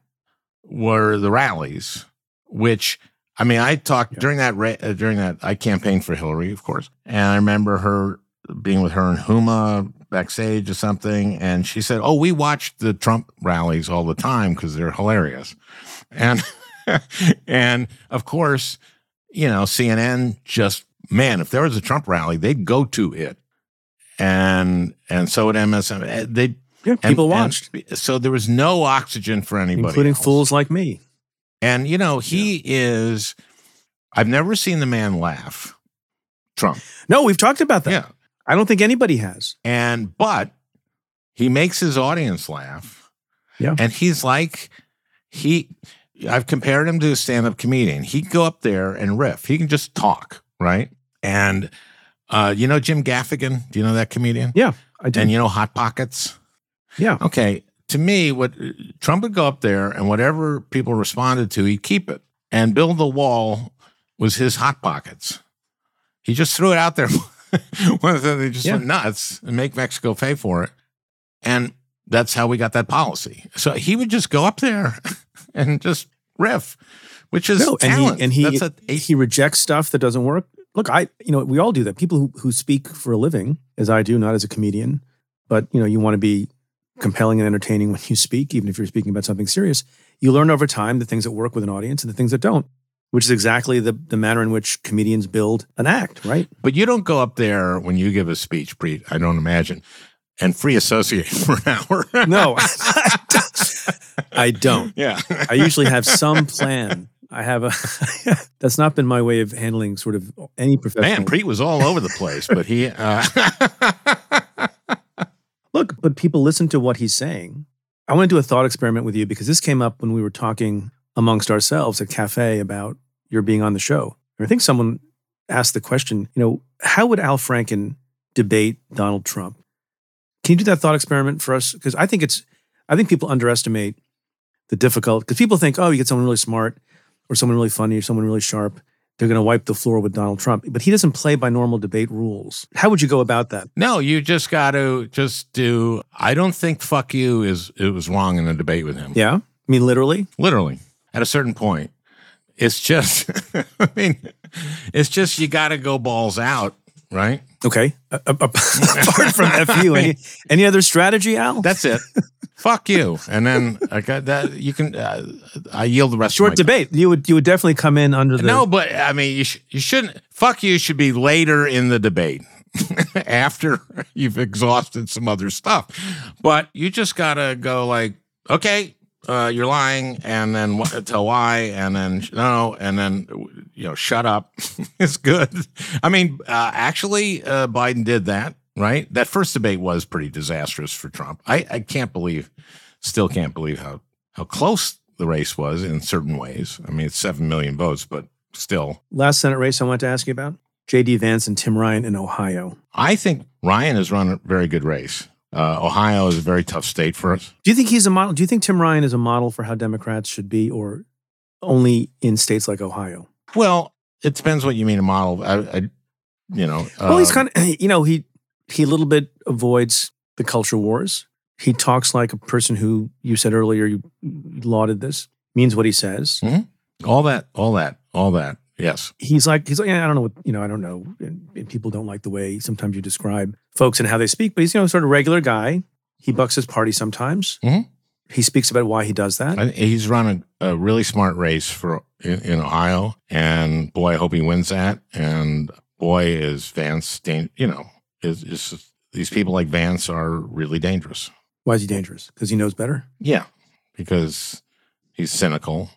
were the rallies. Which, I mean, I talked yeah. during that, uh, during that, I campaigned for Hillary, of course. And I remember her being with her and Huma backstage or something. And she said, "Oh, we watched the Trump rallies all the time because they're hilarious." And, and of course, you know, C N N just, man, if there was a Trump rally, they'd go to it. And, and so at M S N, they, yeah, people and, watched. And so there was no oxygen for anybody, including else. fools like me. And, you know, he yeah. is, I've never seen the man laugh. Trump. No, we've talked about that. Yeah. I don't think anybody has. And, but he makes his audience laugh. Yeah. And he's like, he, I've compared him to a stand-up comedian. He'd go up there and riff. He can just talk, right? And, uh, you know Jim Gaffigan? Do you know that comedian? Yeah, I do. And you know Hot Pockets? Yeah. Okay. To me, what Trump would go up there and whatever people responded to, he'd keep it. And build the wall was his Hot Pockets. He just threw it out there. One of the they just Yeah. went nuts and make Mexico pay for it. And that's how we got that policy. So he would just go up there and just riff, which is No, and talent. he and he That's a, a- he rejects stuff that doesn't work. Look, I you know we all do that. People who who speak for a living, as I do, not as a comedian, but you know you want to be compelling and entertaining when you speak, even if you're speaking about something serious. You learn over time the things that work with an audience and the things that don't, which is exactly the the manner in which comedians build an act, right? But you don't go up there when you give a speech, Preet, I don't imagine, and free associate for an hour. No, I don't. I don't. Yeah. I usually have some plan. I have a, that's not been my way of handling sort of any professional. Man, Preet was all over the place, but he, uh, Look, but people listen to what he's saying. I want to do a thought experiment with you because this came up when we were talking amongst ourselves at Cafe about your being on the show. And I think someone asked the question, you know, how would Al Franken debate Donald Trump? Can you do that thought experiment for us? Because I think it's, I think people underestimate the difficult, because people think, oh, you get someone really smart or someone really funny or someone really sharp, they're going to wipe the floor with Donald Trump. But he doesn't play by normal debate rules. How would you go about that? no, you just got to just do, I don't think fuck you is, it was wrong in a debate with him. Yeah? I mean, literally? Literally, at a certain point. It's just, I mean, it's just you got to go balls out, right? Okay. Uh, uh, apart from F U, any, any other strategy, Al? That's it. Fuck you. And then I got that. You can, uh, I yield the rest Short of my debate. You would you would definitely come in under the... No, but I mean, you, sh- you shouldn't, fuck you should be later in the debate after you've exhausted some other stuff. But you just got to go like, okay, uh, you're lying, and then wh- tell why, and then no, and then, you know, shut up. It's good. I mean, uh, actually, uh, Biden did that, right? That first debate was pretty disastrous for Trump. I, I can't believe, still can't believe how, how close the race was in certain ways. I mean, it's seven million votes, but still. Last Senate race I wanted to ask you about, J D Vance and Tim Ryan in Ohio. I think Ryan has run a very good race. Uh, Ohio is a very tough state for us. Do you think he's a model? Do you think Tim Ryan is a model for how Democrats should be, or only in states like Ohio? Well, it depends what you mean a model. I, I you know. Well, he's um, kind of, you know, he he a little bit avoids the culture wars. He talks like a person who, you said earlier, you lauded this, means what he says. Mm-hmm. All that, all that, all that. Yes. He's like, he's like, I don't know what, you know, I don't know. And, and people don't like the way sometimes you describe folks and how they speak, but he's, you know, sort of regular guy. He bucks his party sometimes. Mm-hmm. He speaks about why he does that. I, he's run a, a really smart race for in, in Ohio, and boy, I hope he wins that. And boy, is Vance, dan- you know, is, is these people like Vance are really dangerous. Why is he dangerous? Because he knows better? Yeah, because he's cynical.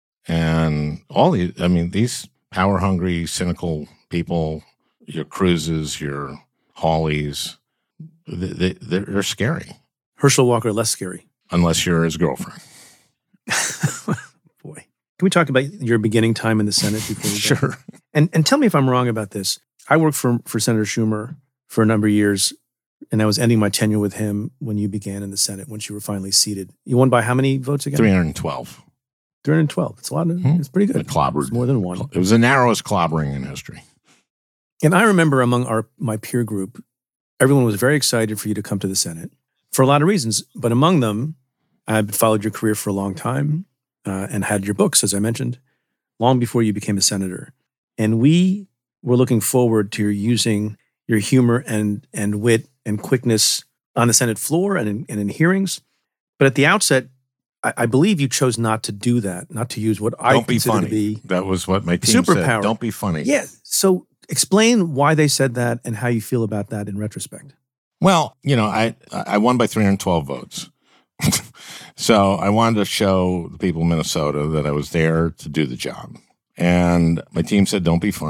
And all the, I mean, these power hungry, cynical people, your Cruzes, your Hawleys, they, they, they're scary. Herschel Walker, less scary. Unless you're his girlfriend. Boy. Can we talk about your beginning time in the Senate before we go? Sure. And and tell me if I'm wrong about this. I worked for, for Senator Schumer for a number of years, and I was ending my tenure with him when you began in the Senate, once you were finally seated. You won by how many votes again? three hundred twelve. three hundred twelve. It's a lot. Of, Hmm. It's pretty good. It clobbered. It's more than one. It was the narrowest clobbering in history. And I remember among our my peer group, everyone was very excited for you to come to the Senate for a lot of reasons. But among them, I've followed your career for a long time uh, and had your books, as I mentioned, long before you became a senator. And we were looking forward to your using your humor and and wit and quickness on the Senate floor and in, and in hearings. But at the outset, I, I believe you chose not to do that, not to use what I Don't be consider funny. to be That was what my team superpower. said. Don't be funny. Yeah. So explain why they said that and how you feel about that in retrospect. Well, you know, I I won by three hundred twelve votes. So I wanted to show the people of Minnesota that I was there to do the job. And my team said, don't be funny.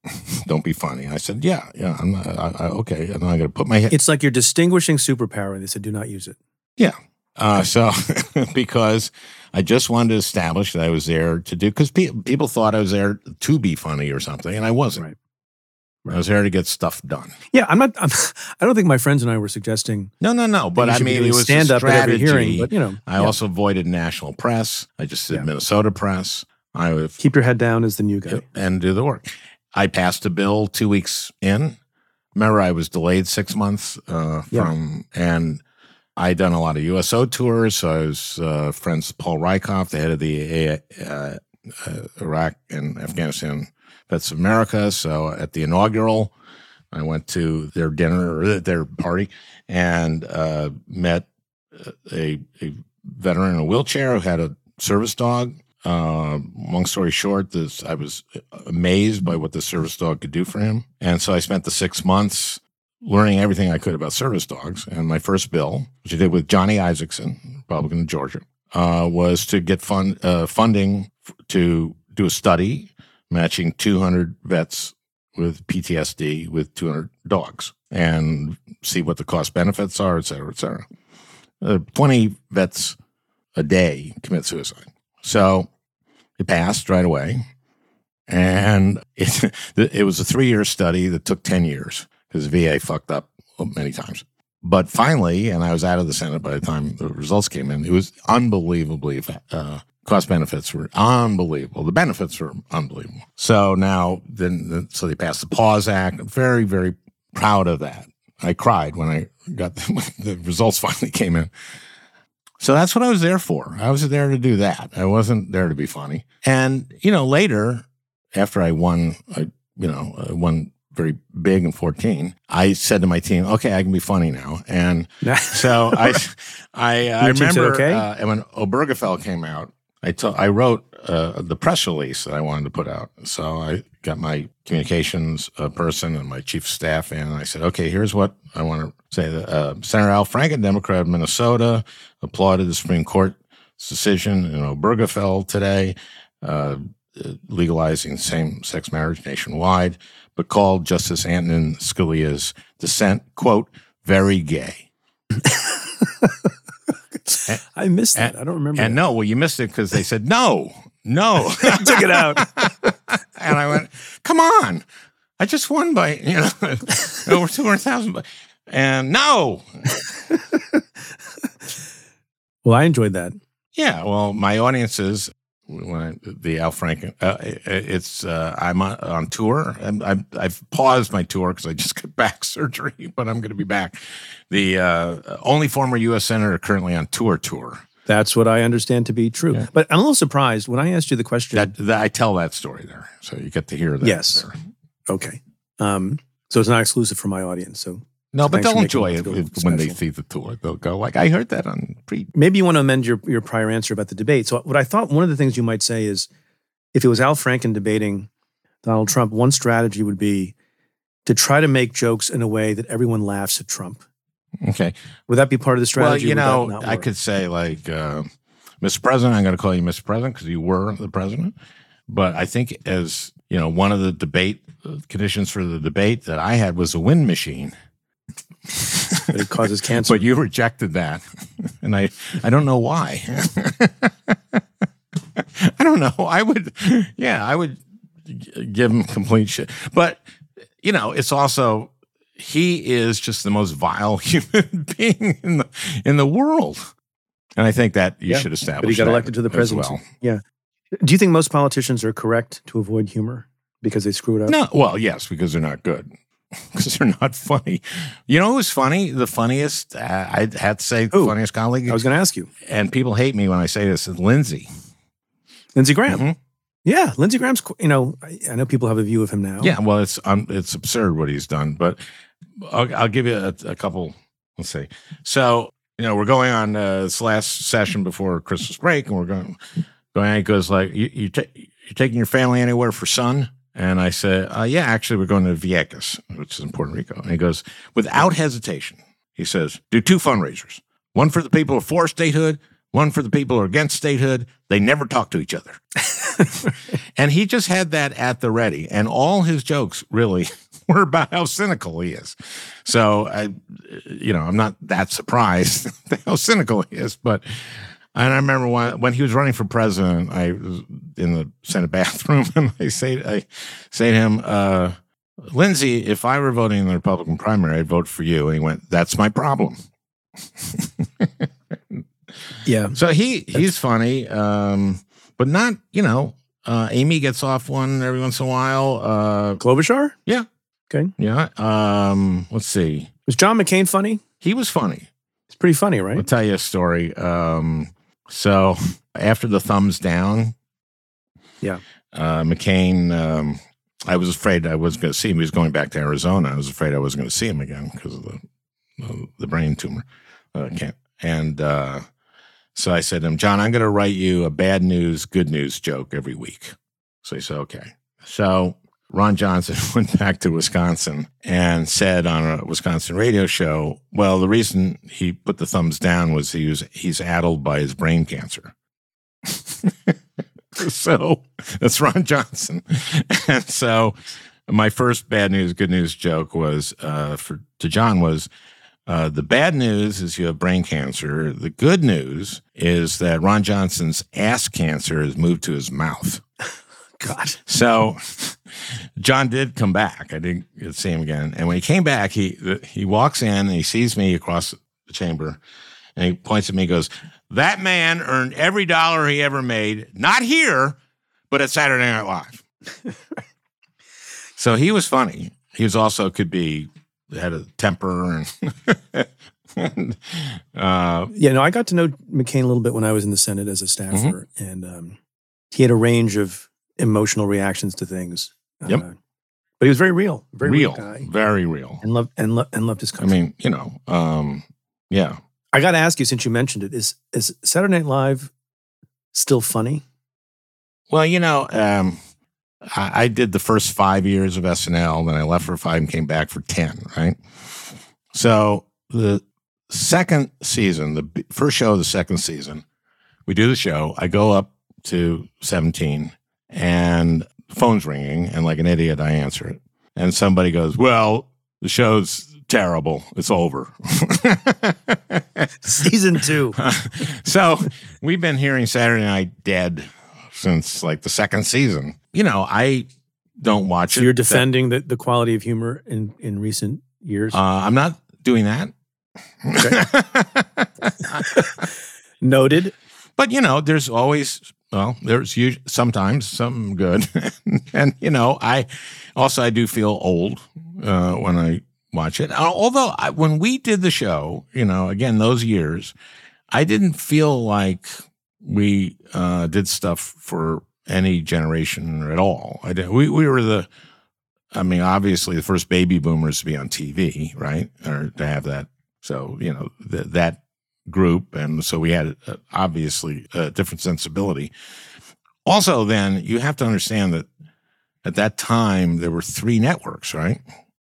Don't be funny. I said, yeah, yeah, I'm not, I, I, okay. And I'm going to put my head. It's like your distinguishing superpower. They said, do not use it. Yeah. Uh, so, because I just wanted to establish that I was there to do, because pe- people thought I was there to be funny or something, and I wasn't. Right. Right. I was there to get stuff done. Yeah, I'm not. I'm, I don't think my friends and I were suggesting. No, no, no. But I mean, it was stand a up at every strategy. hearing. But you know, I yeah. also avoided national press. I just did Yeah. Minnesota press. I would Keep your head down as the new guy. and do the work. I passed a bill two weeks in. Remember, I was delayed six months uh, Yeah. from, and I'd done a lot of U S O tours. So I was uh, friends with Paul Rykoff, the head of the uh, uh, Iraq and Afghanistan Vets of America. So at the inaugural, I went to their dinner or their party and uh, met a, a veteran in a wheelchair who had a service dog. Uh, long story short, this I was amazed by what the service dog could do for him. And so I spent the six months learning everything I could about service dogs. And my first bill, which I did with Johnny Isaacson, Republican of Georgia, uh, was to get fund, uh, funding f- to do a study matching two hundred vets with P T S D with two hundred dogs and see what the cost benefits are, et cetera, et cetera. Uh, twenty vets a day commit suicide. So it passed right away. And it, it was a three-year study that took ten years because the V A fucked up many times. But finally, and I was out of the Senate by the time the results came in, it was unbelievably, uh, cost benefits were unbelievable. The benefits were unbelievable. So now, then, so they passed the PAWS Act. I'm very, very proud of that. I cried when I got the, the results finally came in. So that's what I was there for. I was there to do that. I wasn't there to be funny. And, you know, later, after I won, I, you know, I won very big in fourteen, I said to my team, okay, I can be funny now. And so I I, I remember okay? uh, when Obergefell came out, I, t- I wrote uh, the press release that I wanted to put out. So I got my communications uh, person and my chief of staff in, and I said, okay, here's what I want to say. Uh, Senator Al Franken, Democrat of Minnesota, applauded the Supreme Court's decision in Obergefell today, uh, legalizing same-sex marriage nationwide, but called Justice Antonin Scalia's dissent, quote, very gay. I missed that. And, I don't remember. And that. no, well, you missed it because they said, no, no. Took it out. And I went, come on. I just won by, you know, over two hundred thousand. And no. Well, I enjoyed that. Yeah, well, my audiences, when I, the Al Franken, uh, it's uh, I'm on, on tour. I'm, I'm, I've paused my tour because I just got back surgery, but I'm going to be back. The uh, only former U S senator currently on tour tour. That's what I understand to be true. Yeah. But I'm a little surprised when I asked you the question. That, that I tell that story there, so you get to hear that. Yes. There. Okay. Um, so it's not exclusive for my audience. So No, but thanks for they'll making enjoy it it feel if, when they special. see the tour. They'll go like, I heard that on pre. Maybe you want to amend your, your prior answer about the debate. So what I thought one of the things you might say is if it was Al Franken debating Donald Trump, one strategy would be to try to make jokes in a way that everyone laughs at Trump. Okay. Would that be part of the strategy? Well, you Would that know, not I work? could say like, uh, Mister President, I'm going to call you Mister President because you were the president. But I think as, you know, one of the debate conditions for the debate that I had was a wind machine. But it causes cancer. But you rejected that. And I, I don't know why. I don't know. I would, yeah, I would g- give him complete shit. But, you know, it's also, he is just the most vile human being in the, in the world. And I think that you Yeah, should establish but he got that elected to the as presidency. well. Yeah. Do you think most politicians are correct to avoid humor because they screw it up? No, well, yes, because they're not good. Because they're not funny. You know who's funny? The funniest, uh, I had to say, the Who? funniest colleague. I was going to ask you. And people hate me when I say this, is Lindsey. Lindsey Graham. Mhm. Yeah, Lindsey Graham's, you know, I, I know people have a view of him now. Yeah, well, it's um, it's absurd what he's done, but I'll, I'll give you a, a couple. Let's see. So, you know, we're going on uh, this last session before Christmas break, and we're going. Going. He goes like, "You you, ta- you taking your family anywhere for sun?" And I said, uh, "Yeah, actually, we're going to Vieques, which is in Puerto Rico." And he goes, without hesitation, he says, "Do two fundraisers: one for the people of for statehood, one for the people who are against statehood. They never talk to each other. And he just had that at the ready. And all his jokes really were about how cynical he is. So, I, you know, I'm not that surprised how cynical he is. But, and I remember when, when he was running for president, I was in the Senate bathroom, and I say, I say to him, uh, Lindsey, if I were voting in the Republican primary, I'd vote for you. And he went, that's my problem. Yeah. So he he's funny, um, but not, you know, uh, Amy gets off one every once in a while. Uh, Klobuchar? Yeah. Okay. Yeah. Um, let's see. Was John McCain funny? He was funny. It's pretty funny, right? I'll tell you a story. Um, so after the thumbs down, yeah, uh, McCain, um, I was afraid I wasn't going to see him. He was going back to Arizona. I was afraid I wasn't going to see him again because of the uh, the brain tumor. Uh, can't. And uh, so I said to him, John, I'm going to write you a bad news, good news joke every week. So he said, okay. So Ron Johnson went back to Wisconsin and said on a Wisconsin radio show, well, the reason he put the thumbs down was he was he's addled by his brain cancer. So that's Ron Johnson. And so my first bad news, good news joke was uh, for to John was, Uh, the bad news is you have brain cancer. The good news is that Ron Johnson's ass cancer has moved to his mouth. God. So John did come back. I didn't get to see him again. And when he came back, he he walks in and he sees me across the chamber, and he points at me and goes, that man earned every dollar he ever made, not here, but at Saturday Night Live. So he was funny. He was also could be had a temper and, and uh, yeah, no, I got to know McCain a little bit when I was in the Senate as a staffer, mm-hmm. and um, he had a range of emotional reactions to things. Yep. Uh, but he was very real, very real, real guy, very real, and loved and, lo- and loved his country. I mean, you know, um, yeah. I got to ask you, since you mentioned it, is is Saturday Night Live still funny? Well, you know, um, I, I did the first five years of S N L, then I left for five and came back for ten, right? So the second season, the b- first show of the second season, we do the show. I go up to seventeen, and the phone's ringing, and like an idiot, I answer it. And somebody goes, well, the show's terrible. It's over. Season two. So we've been hearing Saturday Night Dead since like the second season. You know, I don't watch so it. You're defending that, the, the quality of humor in, in recent years? Uh, I'm not doing that. Okay. Noted. But, you know, there's always, well, there's usually, sometimes something good. And, you know, I also, I do feel old uh, when I watch it. Although I, when we did the show, you know, again, those years, I didn't feel like we uh, did stuff for any generation at all. I did, we we were the, I mean, obviously the first baby boomers to be on T V, right, or to have that. So you know th- that group, and so we had uh, obviously a different sensibility. Also, then you have to understand that at that time there were three networks, right,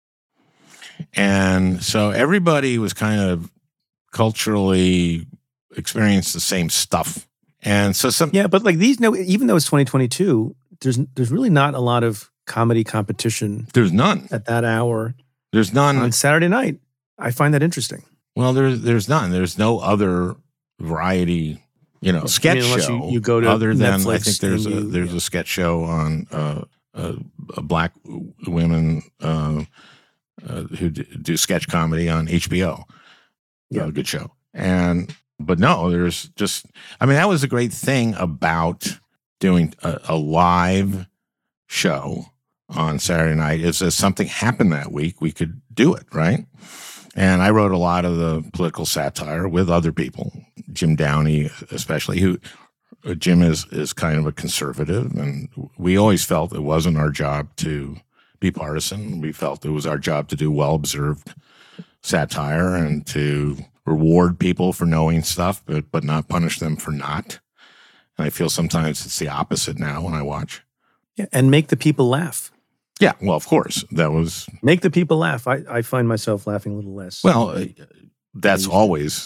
and so everybody was kind of culturally experienced the same stuff. And so some yeah, but like these, no, even though it's twenty twenty-two, there's there's really not a lot of comedy competition. There's none at that hour. There's none on Saturday night. I find that interesting. Well, there's there's none. There's no other variety, you know, sketch I mean, show. You, you go to other than Netflix I think there's a you, there's yeah. a sketch show on uh, uh, black women uh, uh, who d- do sketch comedy on H B O. Yeah, a good show. And but no, there's just, I mean, that was a great thing about doing a, a live show on Saturday night is if something happened that week, we could do it, right? And I wrote a lot of the political satire with other people, Jim Downey especially, who Jim is, is kind of a conservative, and we always felt it wasn't our job to be partisan. We felt it was our job to do well-observed satire and to reward people for knowing stuff, but, but not punish them for not. And I feel sometimes it's the opposite now when I watch. Yeah, and make the people laugh. Yeah, well, of course. That was... Make the people laugh. I, I find myself laughing a little less. Well, uh, that's always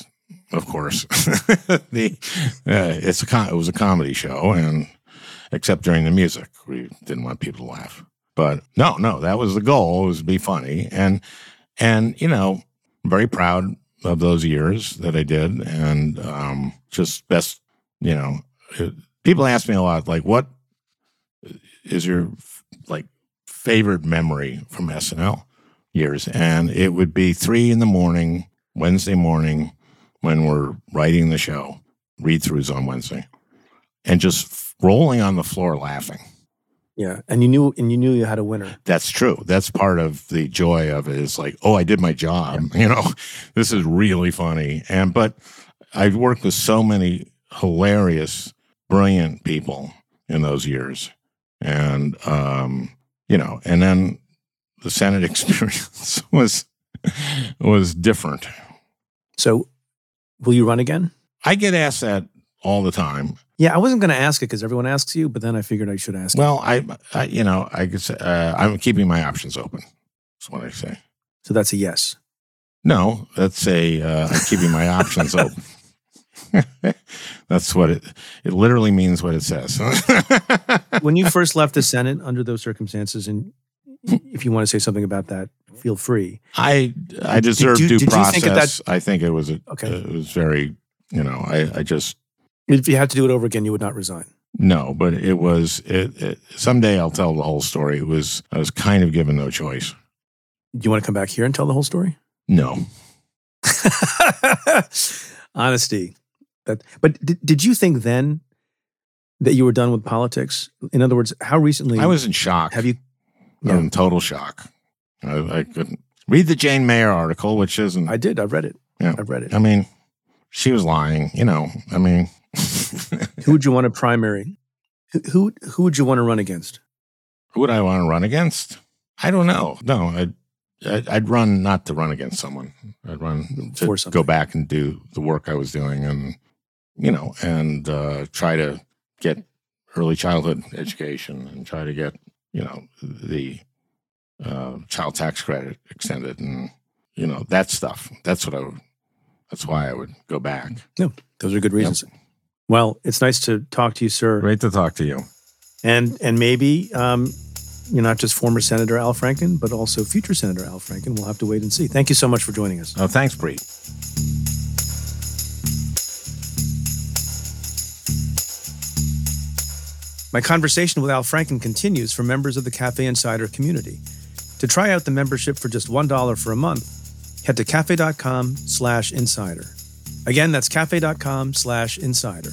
of course. the uh, it's a com- it was a comedy show, and except during the music, we didn't want people to laugh. But no, no, that was the goal, was to be funny. And, and you know, I'm very proud of those years that I did. And um, just best, you know, it, people ask me a lot, like, what is your, like, favorite memory from S N L years? And it would be three in the morning, Wednesday morning, when we're writing the show, read-throughs on Wednesday, and just rolling on the floor laughing. Yeah, and you knew, and you knew you had a winner. That's true. That's part of the joy of it. Is like, oh, I did my job. Yeah. You know, this is really funny. And but I've worked with so many hilarious, brilliant people in those years, and um, you know, and then the Senate experience was was different. So, will you run again? I get asked that all the time. Yeah, I wasn't going to ask it because everyone asks you, but then I figured I should ask. Well, I, I you know, I could say, uh, I'm keeping my options open. That's what I say. So that's a yes. No, that's a uh, I'm keeping my options open. That's what it. It literally means what it says. When you first left the Senate under those circumstances, and if you want to say something about that, feel free. I I deserve did, due did process. You think that, I think it was a, okay. It was very, you know, I I just. If you had to do it over again, you would not resign. No, but it was, it, it, someday I'll tell the whole story. It was, I was kind of given no choice. Do you want to come back here and tell the whole story? No. Honesty. That, but did, did you think then that you were done with politics? In other words, how recently? I was in shock. Have you? Yeah. In total shock. I, I couldn't. Read the Jane Mayer article, which isn't. I did. I've read it. Yeah. I've read it. I mean, she was lying, you know, I mean. Who would you want to primary? Who, who who would you want to run against? Who would I want to run against? I don't know. No, I'd, I'd, I'd run not to run against someone. I'd run to go back and do the work I was doing and, you know, and uh, try to get early childhood education and try to get, you know, the uh, child tax credit extended and, you know, that stuff. That's what I would, that's why I would go back. No, those are good reasons. Yep. Well, it's nice to talk to you, sir. Great to talk to you. And and maybe um, you're not just former Senator Al Franken, but also future Senator Al Franken. We'll have to wait and see. Thank you so much for joining us. Oh, thanks, Preet. My conversation with Al Franken continues for members of the Cafe Insider community. To try out the membership for just one dollar for a month, head to cafe.com slash insider. Again, that's cafe.com slash insider.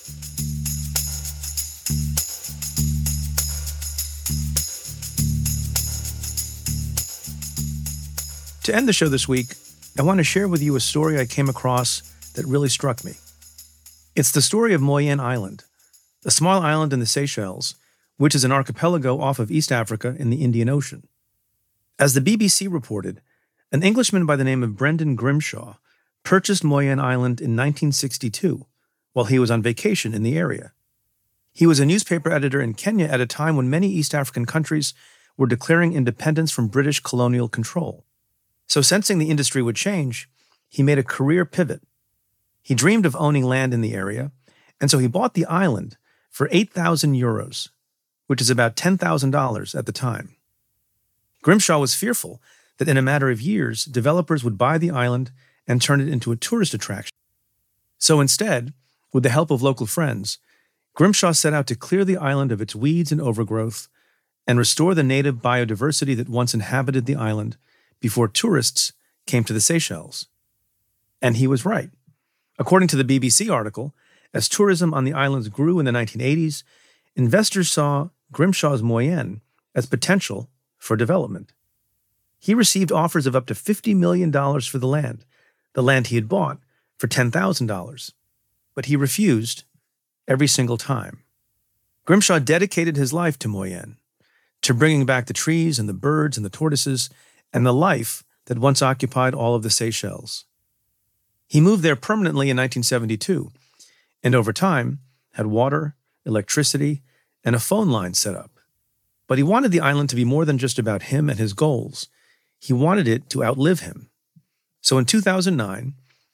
To end the show this week, I want to share with you a story I came across that really struck me. It's the story of Moyen Island, a small island in the Seychelles, which is an archipelago off of East Africa in the Indian Ocean. As the B B C reported, an Englishman by the name of Brendan Grimshaw purchased Moyen Island in nineteen sixty-two while he was on vacation in the area. He was a newspaper editor in Kenya at a time when many East African countries were declaring independence from British colonial control. So sensing the industry would change, he made a career pivot. He dreamed of owning land in the area, and so he bought the island for eight thousand euros, which is about ten thousand dollars at the time. Grimshaw was fearful that in a matter of years, developers would buy the island and turn it into a tourist attraction. So instead, with the help of local friends, Grimshaw set out to clear the island of its weeds and overgrowth and restore the native biodiversity that once inhabited the island before tourists came to the Seychelles. And he was right. According to the B B C article, as tourism on the islands grew in the nineteen eighties, investors saw Grimshaw's Moyen as potential for development. He received offers of up to fifty million dollars for the land, the land he had bought, for ten thousand dollars. But he refused every single time. Grimshaw dedicated his life to Moyen, to bringing back the trees and the birds and the tortoises and the life that once occupied all of the Seychelles. He moved there permanently in nineteen seventy-two, and over time had water, electricity, and a phone line set up. But he wanted the island to be more than just about him and his goals. He wanted it to outlive him. So in two thousand nine,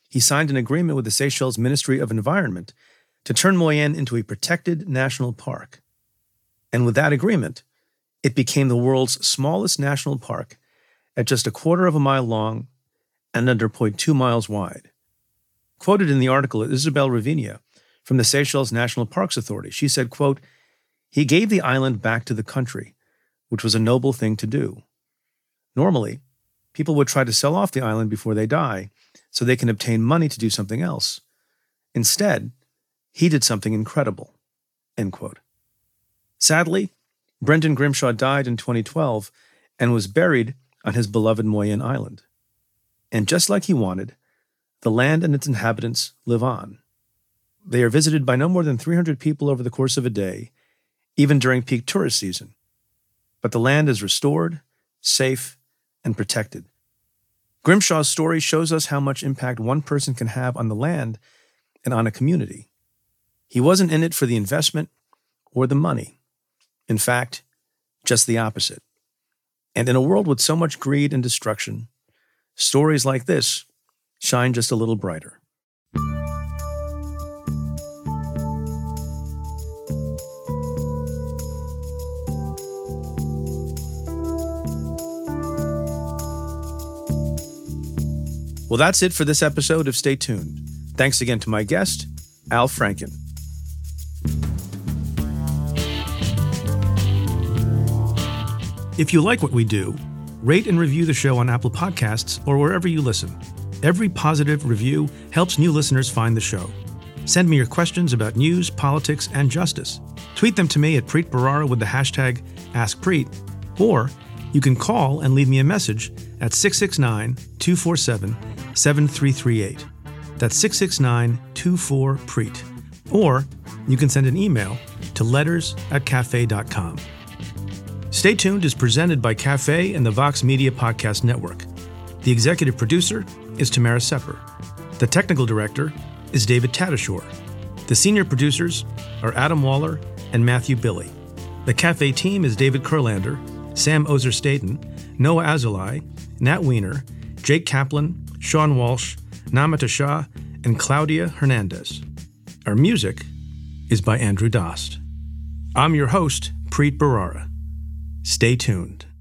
he signed an agreement with the Seychelles Ministry of Environment to turn Moyenne into a protected national park. And with that agreement, it became the world's smallest national park at just a quarter of a mile long and under zero point two miles wide. Quoted in the article is Isabelle Ravinia from the Seychelles National Parks Authority. She said, quote, "He gave the island back to the country, which was a noble thing to do. Normally, people would try to sell off the island before they die so they can obtain money to do something else. Instead, he did something incredible." End quote. Sadly, Brendan Grimshaw died in twenty twelve and was buried on his beloved Moyenne Island. And just like he wanted, the land and its inhabitants live on. They are visited by no more than three hundred people over the course of a day, even during peak tourist season. But the land is restored, safe, and protected. Grimshaw's story shows us how much impact one person can have on the land and on a community. He wasn't in it for the investment or the money. In fact, just the opposite. And in a world with so much greed and destruction, stories like this shine just a little brighter. Well, that's it for this episode of Stay Tuned. Thanks again to my guest, Al Franken. If you like what we do, rate and review the show on Apple Podcasts or wherever you listen. Every positive review helps new listeners find the show. Send me your questions about news, politics, and justice. Tweet them to me at Preet Bharara with the hashtag AskPreet, or you can call and leave me a message at six six nine, two four seven, seven three three eight. That's six six nine, two four, preet. Or you can send an email to letters at cafe dot com. Stay Tuned is presented by Cafe and the Vox Media Podcast Network. The executive producer is Tamara Sepper. The technical director is David Tatasciore. The senior producers are Adam Waller and Matthew Billy. The Cafe team is David Kurlander, Sam Ozer-Staten, Noah Azulai, Nat Weiner, Jake Kaplan, Sean Walsh, Namita Shah, and Claudia Hernandez. Our music is by Andrew Dost. I'm your host, Preet Bharara. Stay tuned.